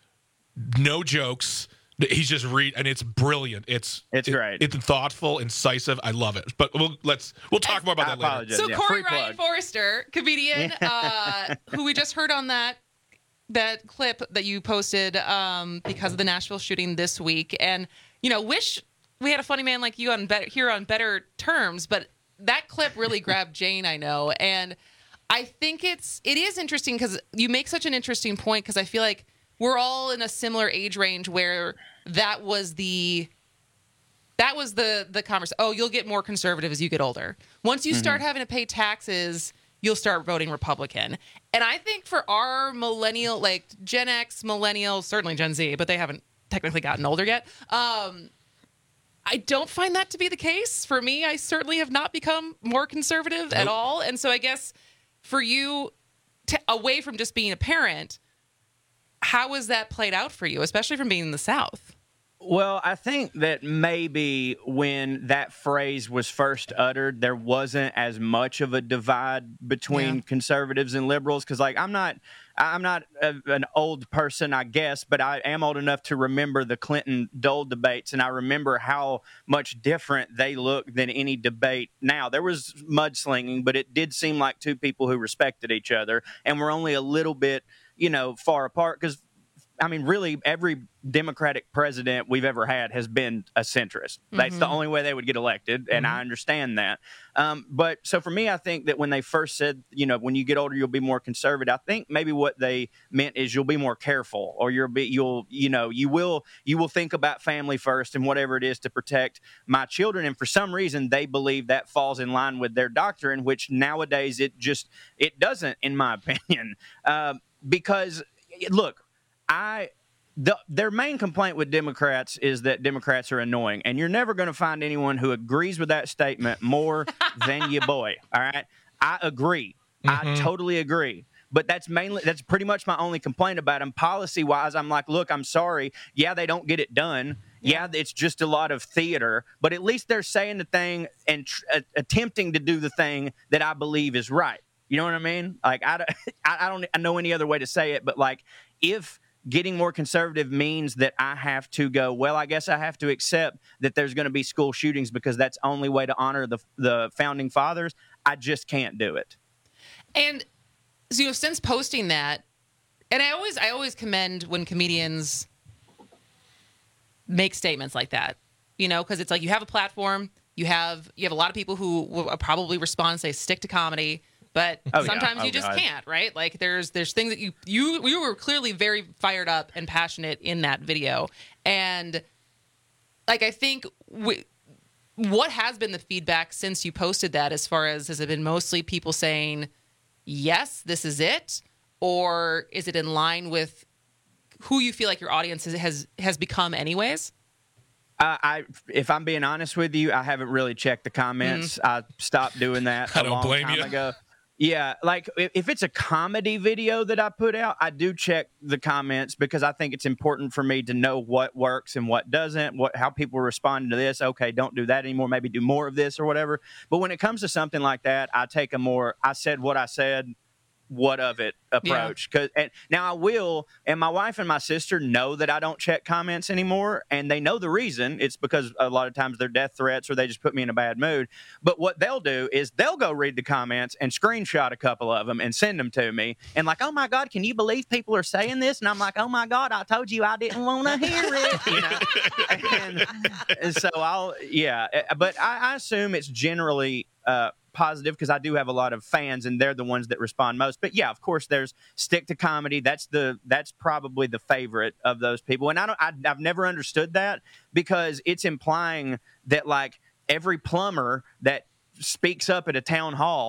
no jokes. He's just read, and it's brilliant. It's it's it, great. It's thoughtful, incisive. I love it. But we'll let's we'll talk more about I that later. apologize. So Yeah, Corey free plug. Ryan Forrester, comedian, uh, who we just heard on that that clip that you posted um, because of the Nashville shooting this week, and you know, wish we had a funny man like you on better here on better terms. But that clip really grabbed Jane, I know, and I think it's it is interesting because you make such an interesting point because I feel like we're all in a similar age range where that was the. That was the the conversation. Oh, you'll get more conservative as you get older. Once you start Mm-hmm. having to pay taxes, you'll start voting Republican. And I think for our millennial, like Gen X, millennials, certainly Gen Z, but they haven't technically gotten older yet. Um, I don't find that to be the case. For me, I certainly have not become more conservative at all. And so I guess for you, to, away from just being a parent, how has that played out for you, especially from being in the South? Well, I think that maybe when that phrase was first uttered, there wasn't as much of a divide between Yeah. conservatives and liberals. Because, like, I'm not, I'm not a, an old person, I guess, but I am old enough to remember the Clinton Dole debates, and I remember how much different they look than any debate now. There was mudslinging, but it did seem like two people who respected each other, and were only a little bit, you know, far apart. Because I mean, really, every Democratic president we've ever had has been a centrist. That's the Mhm. only way they would get elected, and I understand that. Um, but so for me, I think that when they first said, you know, when you get older, you'll be more conservative, I think maybe what they meant is you'll be more careful, or you'll be, you'll, you know, you will, you will think about family first and whatever it is to protect my children. And for some reason, they believe that falls in line with their doctrine, which nowadays it just, it doesn't, in my opinion, uh, because look. I the, their main complaint with Democrats is that Democrats are annoying, and you're never going to find anyone who agrees with that statement more than your boy. All right, I agree. Mm-hmm. I totally agree. But that's mainly that's pretty much my only complaint about them. Policy wise, I'm like, look, I'm sorry. Yeah, they don't get it done. Yeah, it's just a lot of theater. But at least they're saying the thing and tr- uh, attempting to do the thing that I believe is right. You know what I mean? Like I, don't- I I don't know any other way to say it. But like if getting more conservative means that I have to go, well, I guess I have to accept that there's going to be school shootings because that's the only way to honor the the founding fathers. I just can't do it. And so, you know, since posting that, and I always, I always commend when comedians make statements like that, you know, because it's like you have a platform, you have, you have a lot of people who will probably respond and say, stick to comedy. But Oh, yeah. sometimes Oh, you just God. can't, right? Like there's there's things that you you you were clearly very fired up and passionate in that video, and like I think we, what has been the feedback since you posted that? As far as has it been mostly people saying, yes, this is it, or is it in line with who you feel like your audience has has, has become, anyways? Uh, I, if I'm being honest with you, I haven't really checked the comments. I stopped doing that I a don't long blame time you. ago. Yeah, like if if it's a comedy video that I put out, I do check the comments because I think it's important for me to know what works and what doesn't, what how people respond to this. Okay, don't do that anymore. Maybe do more of this or whatever. But when it comes to something like that, I take a more I said what I said, what of it approach. Cause and now I will, and my wife and my sister know that I don't check comments anymore, and they know the reason. It's because a lot of times they're death threats or they just put me in a bad mood. But what they'll do is they'll go read the comments and screenshot a couple of them and send them to me, and like, oh my God, can you believe people are saying this? And I'm like, oh my God, I told you I didn't want to hear it. You know, and, and so I'll yeah, but I, I assume it's generally uh, positive because I do have a lot of fans and they're the ones that respond most. But yeah, of course, there's stick to comedy. That's the that's probably the favorite of those people. And I don't I, I've never understood that because it's implying that like every plumber that speaks up at a town hall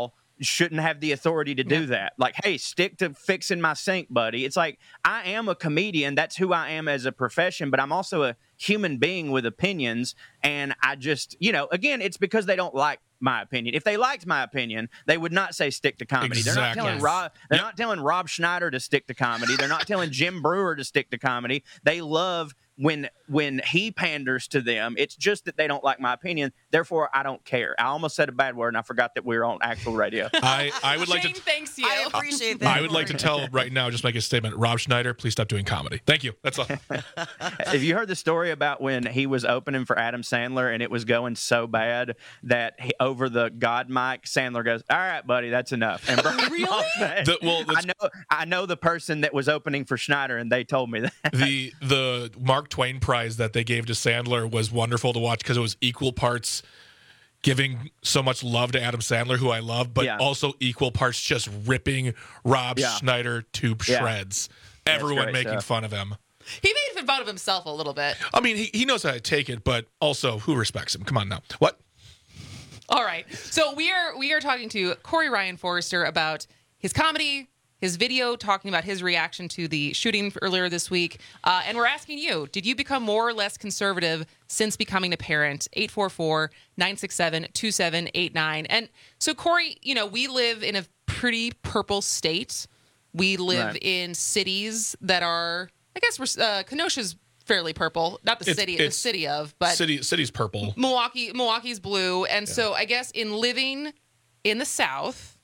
shouldn't have the authority to do yeah. that. Like, hey, stick to fixing my sink, buddy. It's like, I am a comedian. That's who I am as a profession, but I'm also a human being with opinions. And I just, you know, again, it's because they don't like my opinion. If they liked my opinion, they would not say stick to comedy. Exactly. They're not telling Rob, they're yep. not telling Rob Schneider to stick to comedy. They're not telling Jim Brewer to stick to comedy. They love when when he panders to them. It's just that they don't like my opinion. Therefore, I don't care. I almost said a bad word, and I forgot that we were on actual radio. I, I would like Shane, to. thanks you. I appreciate that. I would like to tell right now, just make a statement. Rob Schneider, please stop doing comedy. Thank you. That's all. Have you heard the story about when he was opening for Adam Sandler and it was going so bad that he, over the God mic, Sandler goes, "All right, buddy, that's enough." And really? The, well, I know, I know the person that was opening for Schneider, and they told me that. the the Mark Twain prize that they gave to Sandler was wonderful to watch because it was equal parts giving so much love to Adam Sandler, who I love, but yeah. also equal parts just ripping Rob yeah. Schneider to shreds. Yeah. Everyone making stuff. fun of him. He made fun of himself a little bit. I mean, he, he knows how to take it, but also who respects him? Come on now. What? All right. So we are we are talking to Corey Ryan Forrester about his comedy, his video talking about his reaction to the shooting earlier this week. Uh, and we're asking you, did you become more or less conservative since becoming a parent? eight four four, nine six seven, two seven eight nine. And so, Corey, you know, we live in a pretty purple state. We live right. in cities that are, I guess, we're, uh, Kenosha's fairly purple. Not the it's, city, it's the city of, but city, city's purple. Milwaukee, Milwaukee's blue. And Yeah. so I guess in living in the South,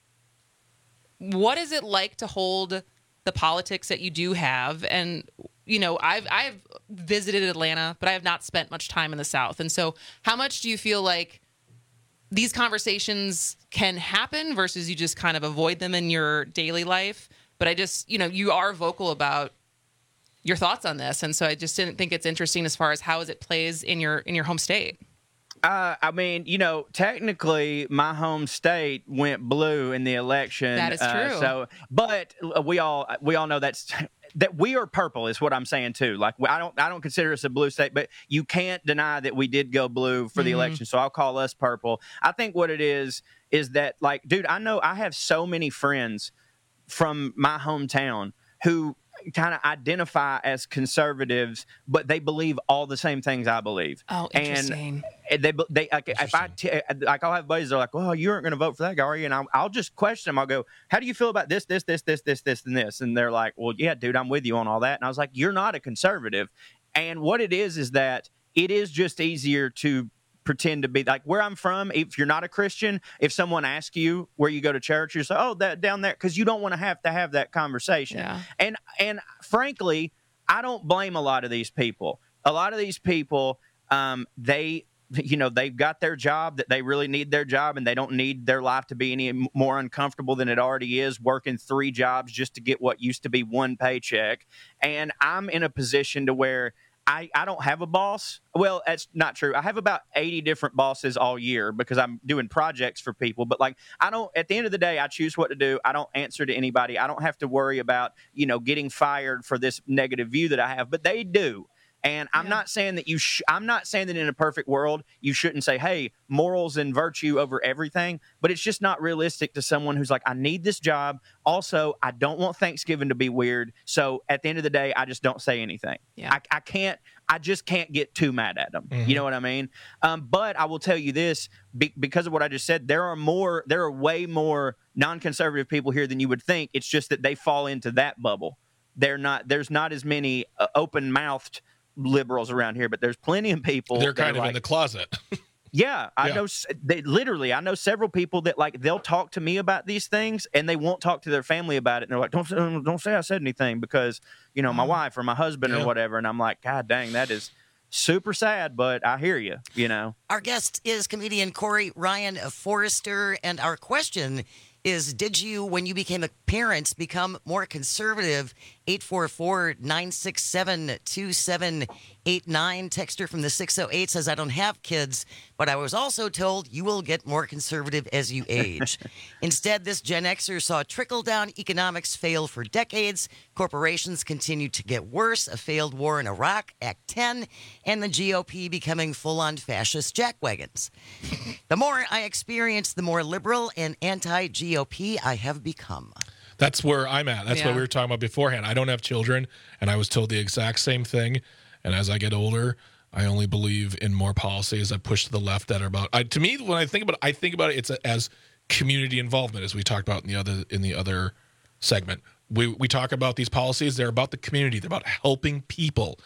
what is it like to hold the politics that you do have? And, you know, I've I've visited Atlanta, but I have not spent much time in the South. And so how much do you feel like these conversations can happen versus you just kind of avoid them in your daily life? But I just, you know, you are vocal about your thoughts on this. And so I just didn't think it's interesting as far as how it plays in your in your home state. Uh, I mean, you know, technically, my home state went blue in the election. That is true. Uh, so, but we all we all know that's that we are purple is what I'm saying too. Like I don't I don't consider us a blue state, but you can't deny that we did go blue for the Mm-hmm. election. So I'll call us purple. I think what it is is that, like, dude, I know I have so many friends from my hometown who kind of identify as conservatives, but they believe all the same things I believe. Oh, interesting. And they, they, like, if I, t- like, I'll have buddies that are like, "Well, you aren't going to vote for that guy, are you?" And I'll, I'll just question them. I'll go, "How do you feel about this, this, this, this, this, this, and this?" And they're like, "Well, yeah, dude, I'm with you on all that." And I was like, "You're not a conservative." And what it is is that it is just easier to pretend to be like where I'm from. If you're not a Christian, if someone asks you where you go to church, you say, "Oh, that down there," because you don't want to have to have that conversation. Yeah. And and frankly, I don't blame a lot of these people. A lot of these people, um, they, you know, they've got their job that they really need their job, and they don't need their life to be any more uncomfortable than it already is, working three jobs just to get what used to be one paycheck. And I'm in a position to where I, I don't have a boss. Well, that's not true. I have about eighty different bosses all year because I'm doing projects for people. But like, I don't, at the end of the day, I choose what to do. I don't answer to anybody. I don't have to worry about, you know, getting fired for this negative view that I have, but they do. And I'm yeah. not saying that you, sh- I'm not saying that in a perfect world, you shouldn't say, "Hey, morals and virtue over everything." But it's just not realistic to someone who's like, "I need this job. Also, I don't want Thanksgiving to be weird. So at the end of the day, I just don't say anything." Yeah. I, I can't, I just can't get too mad at them. Mm-hmm. You know what I mean? Um, but I will tell you this, be, because of what I just said, there are more, there are way more non-conservative people here than you would think. It's just that they fall into that bubble. They're not, there's not as many uh, open-mouthed liberals around here, but there's plenty of people. They're kind of like, in the closet. yeah, I Yeah. know. They literally, I know several people that like they'll talk to me about these things, and they won't talk to their family about it. And they're like, "Don't say, don't say I said anything because you know my wife or my husband Yeah. or whatever." And I'm like, "God dang, that is super sad." But I hear you. You know. Our guest is comedian Corey Ryan Forrester, and our question is, did you, when you became a parent, become more conservative? eight four four, nine six seven, two seven eight nine. Texter from the six oh eight says, "I don't have kids, But I was also told you will get more conservative as you age. Instead, this Gen Xer saw trickle-down economics fail for decades. Corporations continue to get worse, a failed war in Iraq, Act ten, and the G O P becoming full-on fascist jackwagons. The more I experience, the more liberal and anti-G O P I have become. That's where I'm at. That's Yeah. what we were talking about beforehand. I don't have children, and I was told the exact same thing. And as I get older, I only believe in more policies that push to the left that are about. I, to me, when I think about it, I think about it, it's a, as community involvement, as we talked about in the other in the other segment. We we talk about these policies; they're about the community. They're about helping people.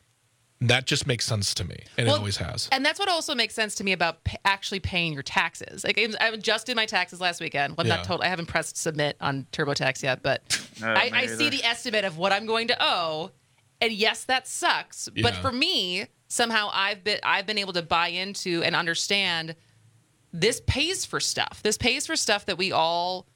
That just makes sense to me, and Well, it always has. And that's what also makes sense to me about p- actually paying your taxes. Like I I just did my taxes last weekend. Well, I'm Yeah. not total. I haven't pressed submit on TurboTax yet, but No, I, me I either. see the estimate of what I'm going to owe, and yes, that sucks. But Yeah. for me, somehow I've been I've been able to buy into and understand this pays for stuff. This pays for stuff that we all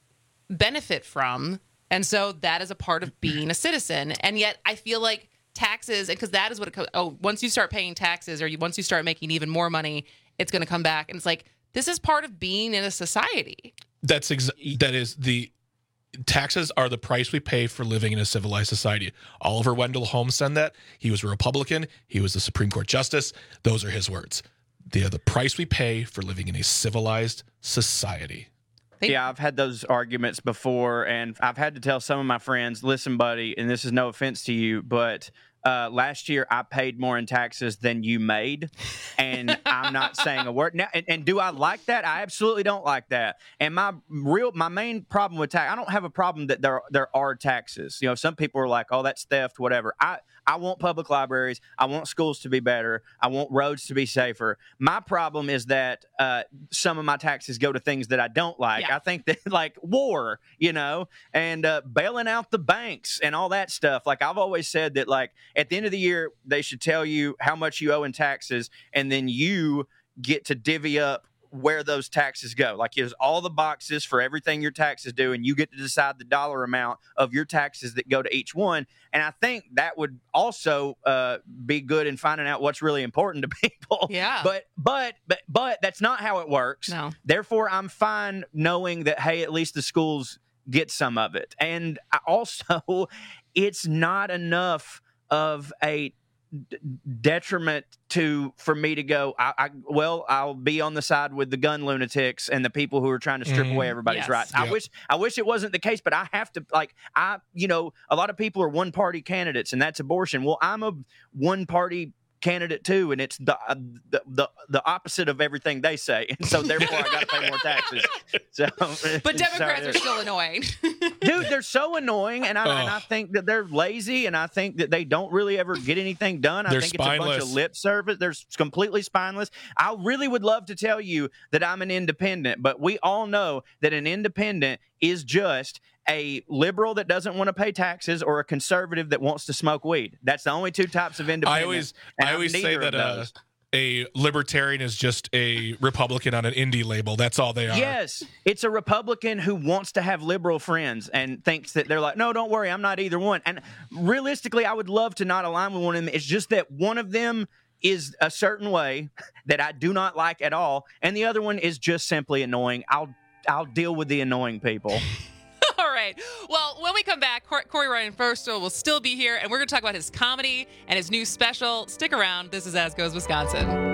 benefit from, and so that is a part of being a citizen. And yet, I feel like taxes, and because that is what it co- oh once you start paying taxes or you, once you start making even more money, it's going to come back, and it's like this is part of being in a society. That's ex- that is the taxes are the price we pay for living in a civilized society. Oliver Wendell Holmes said that. He was a Republican. He was a Supreme Court justice. Those are his words. They are the price we pay for living in a civilized society. Yeah, I've had those arguments before, and I've had to tell some of my friends, listen, buddy, and this is no offense to you, but uh, last year I paid more in taxes than you made, and I'm not saying a word. Now, and, and do I like that? I absolutely don't like that. And my real, my main problem with tax, I don't have a problem that there there are taxes. You know, some people are like, oh, that's theft, whatever. I I want public libraries. I want schools to be better. I want roads to be safer. My problem is that uh, some of my taxes go to things that I don't like. Yeah. I think that like war, you know, and uh, bailing out the banks and all that stuff. Like I've always said that like at the end of the year, they should tell you how much you owe in taxes, and then you get to divvy up where those taxes go. Like there's all the boxes for everything your taxes do, and you get to decide the dollar amount of your taxes that go to each one. And I think that would also uh, be good in finding out what's really important to people. Yeah. But but but but that's not how it works. No. Therefore, I'm fine knowing that hey, at least the schools get some of it. And I also, it's not enough of a d- detriment to for me to go I, I well I'll be on the side with the gun lunatics and the people who are trying to strip Mhm. away everybody's Yes. rights. I Yep. wish I wish it wasn't the case, but I have to like I you know a lot of people are one party candidates, and that's abortion. Well, I'm a one party candidate too, and it's the, uh, the the the opposite of everything they say, and so therefore I got to pay more taxes. So, But Democrats so- are still annoying. dude, they're so annoying, and I, and I think that they're lazy, and I think that they don't really ever get anything done. I They're think it's a bunch spineless. of lip service. They're completely spineless. I really would love to tell you that I'm an independent, but we all know that an independent is just a liberal that doesn't want to pay taxes or a conservative that wants to smoke weed. That's the only two types of independents. I always, and I I'm always say neither of that uh, those. a libertarian is just a Republican on an indie label. That's all they are. Yes, it's a Republican who wants to have liberal friends and thinks that they're like, no, don't worry, I'm not either one. And realistically, I would love to not align with one of them. It's just that one of them is a certain way that I do not like at all, and the other one is just simply annoying. I'll I'll deal with the annoying people. All right. Well, when we come back, Cor- Corey Ryan Forster will still be here, and we're going to talk about his comedy and his new special. Stick around. This is As Goes Wisconsin.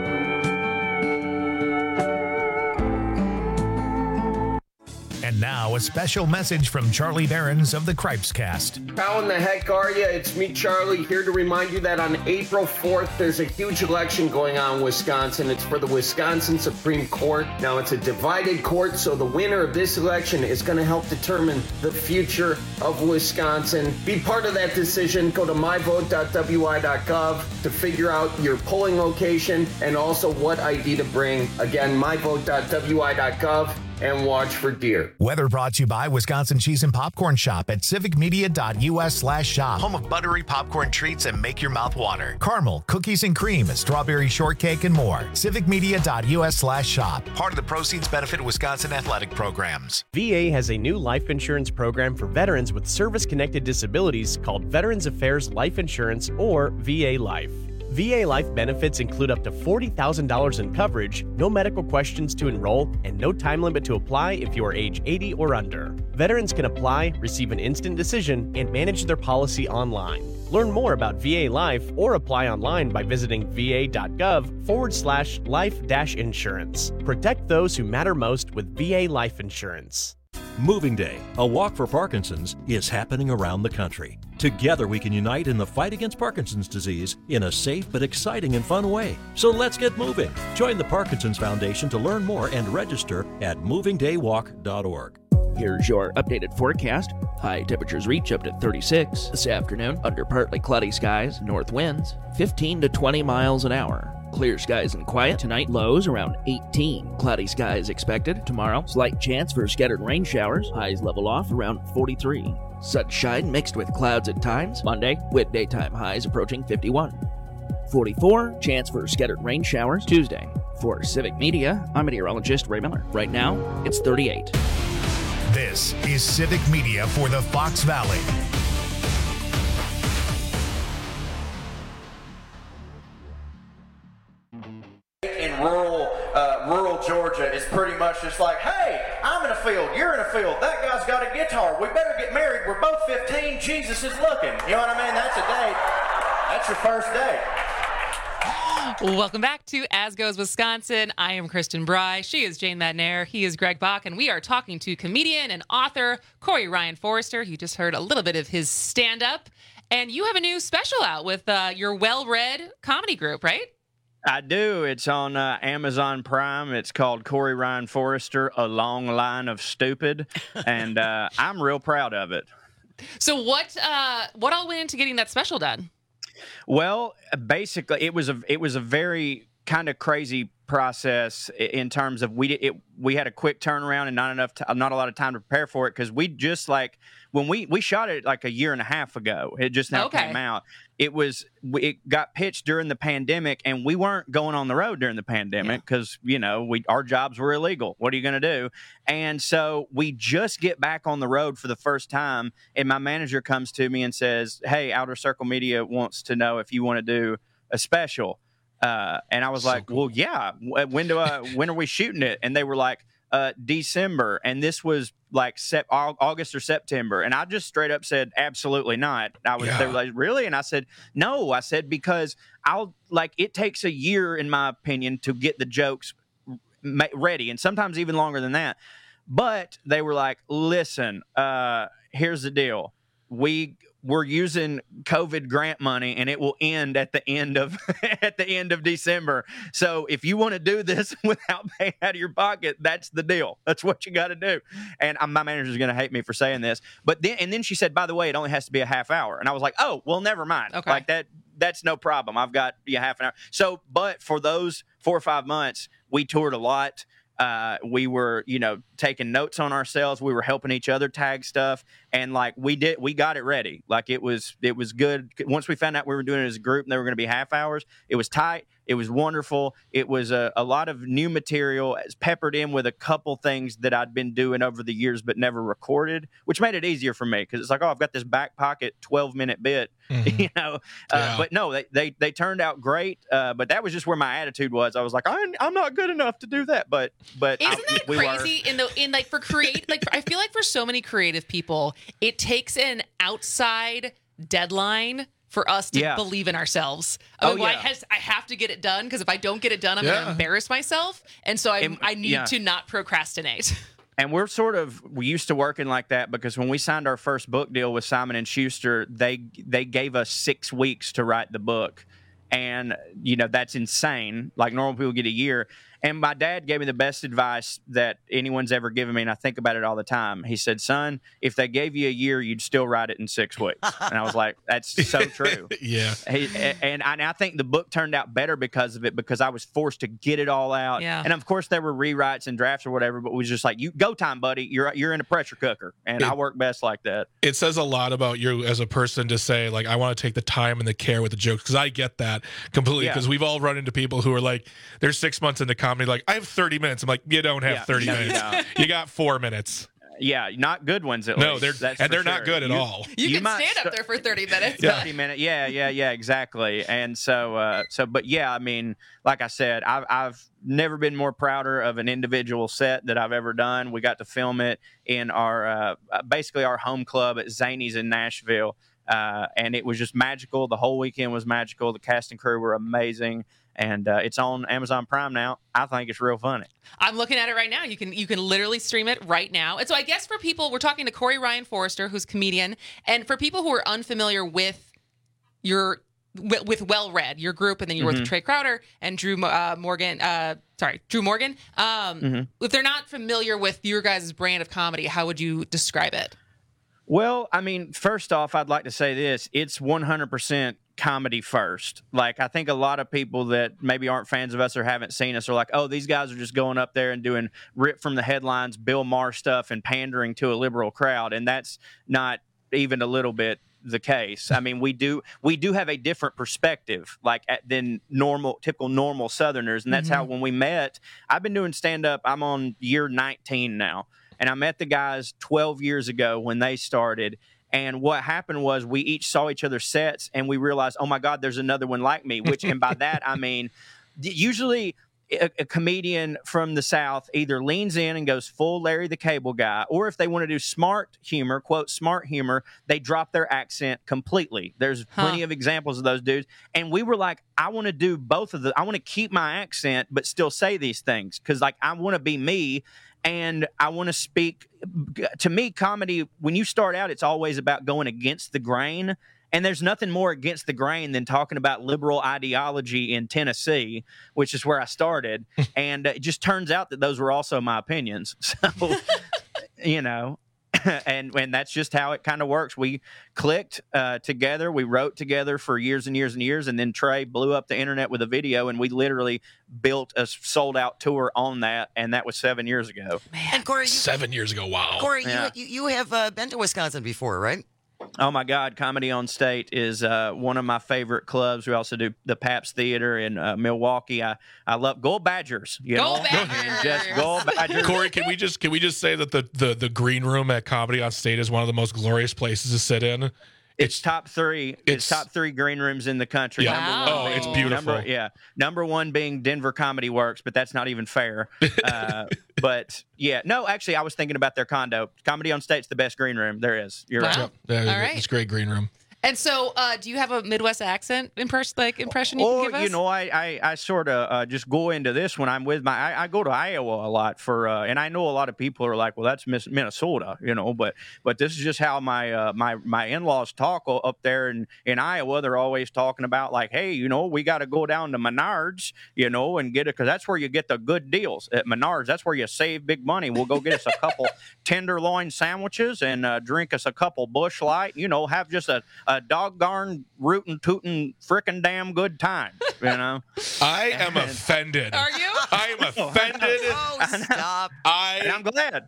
And now, a special message from Charlie Behrens of the Cripes Cast. How in the heck are you? It's me, Charlie, here to remind you that on April fourth, there's a huge election going on in Wisconsin. It's for the Wisconsin Supreme Court. Now, it's a divided court, so the winner of this election is going to help determine the future of Wisconsin. Be part of that decision. Go to my vote dot w i dot gov to figure out your polling location and also what I D to bring. Again, my vote dot w i dot gov. And watch for deer. Weather brought to you by Wisconsin Cheese and Popcorn Shop at civic media dot u s slash shop. Home of buttery popcorn treats and make your mouth water. Caramel, cookies and cream, strawberry shortcake, and more. civic media dot u s slash shop. Part of the proceeds benefit Wisconsin athletic programs. V A has a new life insurance program for veterans with service-connected disabilities called Veterans Affairs Life Insurance, or V A Life. V A Life benefits include up to forty thousand dollars in coverage, no medical questions to enroll, and no time limit to apply if you are age eighty or under. Veterans can apply, receive an instant decision, and manage their policy online. Learn more about V A Life or apply online by visiting va.gov forward slash life dash insurance. Protect those who matter most with V A Life Insurance. Moving Day, a walk for Parkinson's, is happening around the country. Together we can unite in the fight against Parkinson's disease in a safe but exciting and fun way. So let's get moving. Join the Parkinson's Foundation to learn more and register at moving day walk dot org. Here's your updated forecast. High temperatures reach up to thirty-six this afternoon under partly cloudy skies, north winds fifteen to twenty miles an hour. Clear skies and quiet tonight, lows around eighteen. Cloudy skies expected tomorrow. Slight chance for scattered rain showers. Highs level off around forty-three. Sunshine mixed with clouds at times. Monday with daytime highs approaching fifty-one. forty-four, chance for scattered rain showers. Tuesday. For Civic Media, I'm meteorologist Ray Miller. Right now, it's thirty-eight. This is Civic Media for the Fox Valley. In rural uh, rural Georgia, it's pretty much just like, hey, I'm in a field, you're in a field, that guy's got a guitar, we better get married, we're both fifteen, Jesus is looking. You know what I mean? That's a date. That's your first date. Welcome back to As Goes Wisconsin. I am Kristen Bry. She is Jane Madnair. He is Greg Bach. And we are talking to comedian and author Corey Ryan Forrester. You just heard a little bit of his stand-up. And you have a new special out with uh, your well-read comedy group, right? I do. It's on uh, Amazon Prime. It's called Corey Ryan Forrester, A Long Line of Stupid. And uh, I'm real proud of it. So what uh, what all went into getting that special done? Well, basically, it was a it was a very kind of crazy process in terms of we did it. We had a quick turnaround and not enough, to, not a lot of time to prepare for it because we just like when we we shot it like a year and a half ago. It just now Okay. came out. It was it got pitched during the pandemic, and we weren't going on the road during the pandemic because you know we our jobs were illegal. What are you going to do? And so we just get back on the road for the first time, and my manager comes to me and says, "Hey, Outer Circle Media wants to know if you want to do a special." Uh, and I was like, well, yeah, when do I, when are we shooting it? And they were like, uh, December. And this was like sep- August or September. And I just straight up said, absolutely not. I was, Yeah. they were like, really? And I said, no, I said, because I'll like, it takes a year, in my opinion, to get the jokes ma- ready. And sometimes even longer than that. But they were like, listen, uh, here's the deal. We, we're using COVID grant money and it will end at the end of at the end of December. So if you want to do this without paying out of your pocket, that's the deal. That's what you got to do. And um, my manager's going to hate me for saying this, but then and then she said, by the way, it only has to be a half hour. And I was like, oh, well, never mind. Okay. Like that. That's no problem. I've got yeah, half an hour. So, but for those four or five months, we toured a lot. Uh, we were, you know, taking notes on ourselves. We were helping each other tag stuff. And like we did, we got it ready. Like it was, it was good. Once we found out we were doing it as a group and they were going to be half hours, it was tight. It was wonderful. It was a, a lot of new material peppered in with a couple things that I'd been doing over the years but never recorded, which made it easier for me because it's like, oh, I've got this back pocket twelve minute bit, mm-hmm. you know. Uh, Yeah. But no, they, they they turned out great. Uh, but that was just where my attitude was. I was like, I'm, I'm not good enough to do that. But but Isn't I, that we were. crazy? In the in like for create like I feel like for so many creative people, it takes an outside deadline for us to Yeah. believe in ourselves. Oh, Oh, well, I, yeah. has, I have to get it done because if I don't get it done, I'm going Yeah. to embarrass myself. And so I, And- I need yeah. to not procrastinate. And we're sort of we used to working like that because when we signed our first book deal with Simon and Schuster, they they gave us six weeks to write the book. And, you know, that's insane. Like normal people get a year. And my dad gave me the best advice that anyone's ever given me, and I think about it all the time. He said, son, if they gave you a year, you'd still write it in six weeks. And I was like, that's so true. Yeah. He, and, I, and I think the book turned out better because of it, because I was forced to get it all out. Yeah. And of course, there were rewrites and drafts or whatever, but it was just like, you go time, buddy. You're you're in a pressure cooker. And It- I work best like that. It says a lot about you as a person to say, like, I want to take the time and the care with the jokes, because I get that completely, Yeah. because we've all run into people who are like, they're six months into comedy, like, I have thirty minutes. I'm like, you don't have Yeah. thirty No, minutes. no. You got four minutes. Yeah, not good ones at no, least. they're That's and for they're not sure. good at You- all. You, You can might stand up st- there for thirty minutes. thirty minutes. Yeah, yeah, yeah, exactly. And so, uh, so, but yeah, I mean, like I said, I've, I've never been more prouder of an individual set that I've ever done. We got to film it in our, uh, basically our home club at Zany's in Nashville. Uh, and it was just magical. The whole weekend was magical. The cast and crew were amazing. And uh, it's on Amazon Prime now. I think it's real funny. I'm looking at it right now. You can you can literally stream it right now. And so I guess for people, we're talking to Corey Ryan Forrester, who's a comedian, and for people who are unfamiliar with your with, with Well Read, your group, and then you work Mhm. with Trey Crowder and Drew uh, Morgan. Uh, sorry, Drew Morgan. Um, Mhm. If they're not familiar with your guys' brand of comedy, how would you describe it? Well, I mean, first off, I'd like to say this. It's one hundred percent comedy first. Like, I think a lot of people that maybe aren't fans of us or haven't seen us are like, oh, these guys are just going up there and doing rip from the headlines, Bill Maher stuff and pandering to a liberal crowd. And that's not even a little bit the case. I mean, we do we do have a different perspective like at, than normal, typical normal Southerners. And that's Mhm. how when we met, I've been doing stand-up. I'm on year nineteen now. And I met the guys twelve years ago when they started. And what happened was we each saw each other's sets and we realized, oh my God, there's another one like me. Which, and by that, I mean, d- usually a, a comedian from the South either leans in and goes full Larry the Cable Guy, or if they want to do smart humor, quote, smart humor, they drop their accent completely. There's Huh. plenty of examples of those dudes. And we were like, I want to do both of the, I want to keep my accent, but still say these things. Cause like, I want to be me. And I want to speak, to me, comedy, when you start out, it's always about going against the grain. And there's nothing more against the grain than talking about liberal ideology in Tennessee, which is where I started. And it just turns out that those were also my opinions. So, you know, and and that's just how it kind of works. We clicked uh, together. We wrote together for years and years and years. And then Trey blew up the internet with a video, and we literally built a sold out tour on that. And that was seven years ago. And Corey, you, Seven years ago. Wow. Corey, Yeah. you, you you have uh, been to Wisconsin before, right? Oh my God, Comedy on State is uh, one of my favorite clubs. We also do the Pabst Theater in uh, Milwaukee. I, I love Go Badgers. You Go know? Badgers! Just Go Badgers. Corey, can we just can we just say that the, the the green room at Comedy on State is one of the most glorious places to sit in? It's top three. It's, It's- top three green rooms in the country. Yeah. Number Wow. one Oh, it's being- beautiful. Number, yeah, number one being Denver Comedy Works, but that's not even fair. Uh, but yeah, no, actually, I was thinking about their condo. Comedy on State's the best green room there is. You're Wow. right. Yep. Yeah, All right. It's a great green room. And so, uh, do you have a Midwest accent impression, like impression you Or can give us? you know, I I, I sort of uh, just go into this when I'm with my. I, I go to Iowa a lot for, uh, and I know a lot of people are like, well, that's Miss Minnesota, you know, but but this is just how my uh, my my in laws talk o- up there in in Iowa. They're always talking about like, hey, you know, we got to go down to Menards, you know, and get it because that's where you get the good deals at Menards. That's where you save big money. We'll go get us a couple tenderloin sandwiches and uh, drink us a couple Busch Light. You know, have just a a doggone rootin' tootin' frickin' damn good time, you know. I am offended. Are you? I am offended. Oh, stop! And I I'm glad.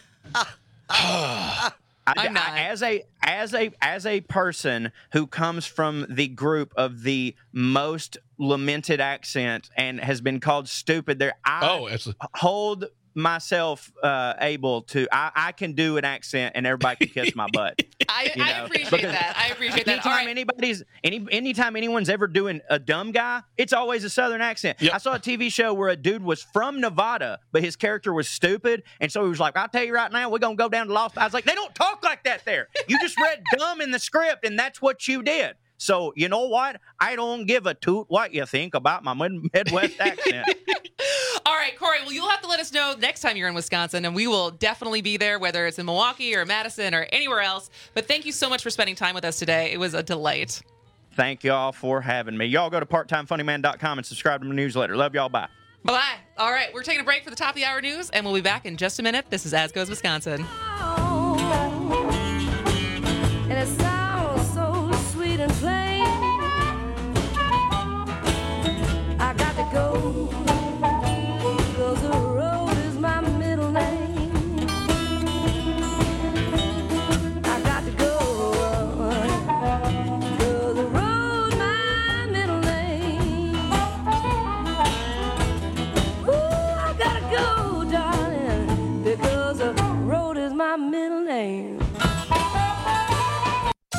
I, I'm not. I- as a as a as a person who comes from the group of the most lamented accent and has been called stupid, there I oh, it's hold myself uh, able to. I, I can do an accent and everybody can kiss my butt. I, You I know, appreciate because that. I appreciate that. All Anytime right. anybody's any anytime anyone's ever doing a dumb guy, it's always a Southern accent. Yep. I saw a T V show where a dude was from Nevada, but his character was stupid, and so he was like, "I'll tell you right now, we're gonna go down to Las." I was like, "They don't talk like that there. You just read dumb in the script, and that's what you did." So you know what? I don't give a toot what you think about my mid- Midwest accent. All right, Corey. Well, you'll have to let us know next time you're in Wisconsin, and we will definitely be there, whether it's in Milwaukee or Madison or anywhere else. But thank you so much for spending time with us today. It was a delight. Thank y'all for having me. Y'all go to part time funny man dot com and subscribe to my newsletter. Love y'all. Bye. Bye-bye. All right, we're taking a break for the top of the hour news, and we'll be back in just a minute. This is As Goes Wisconsin. And it sounds so sweet and plain. I got to go, 'cause the road is my middle name. I got to go, 'cause the road's my middle name. Ooh, I gotta go, darling, because the road is my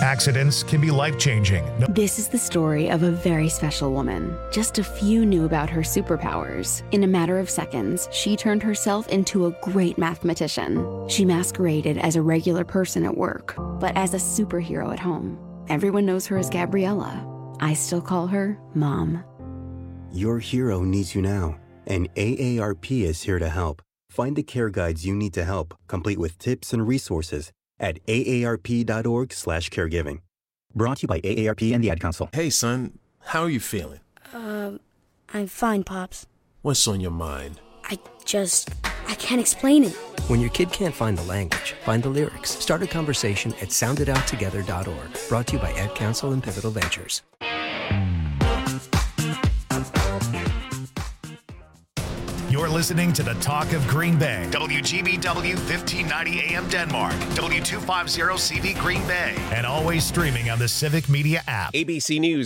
accidents can be life-changing. No- This is the story of a very special woman. Just a few knew about her superpowers. In a matter of seconds, she turned herself into a great mathematician. She masqueraded as a regular person at work, but as a superhero at home. Everyone knows her as Gabriella. I still call her Mom. Your hero needs you now, and A A R P is here to help. Find the care guides you need to help, complete with tips and resources at A A R P dot org slash caregiving. Brought to you by A A R P and the Ad Council. Hey, son, how are you feeling? Um, I'm fine, Pops. What's on your mind? I just, I can't explain it. When your kid can't find the language, find the lyrics. Start a conversation at sound it out together dot org. Brought to you by Ad Council and Pivotal Ventures. You're listening to the Talk of Green Bay. W G B W fifteen ninety A M Denmark. W two fifty C V Green Bay. And always streaming on the Civic Media app. A B C News.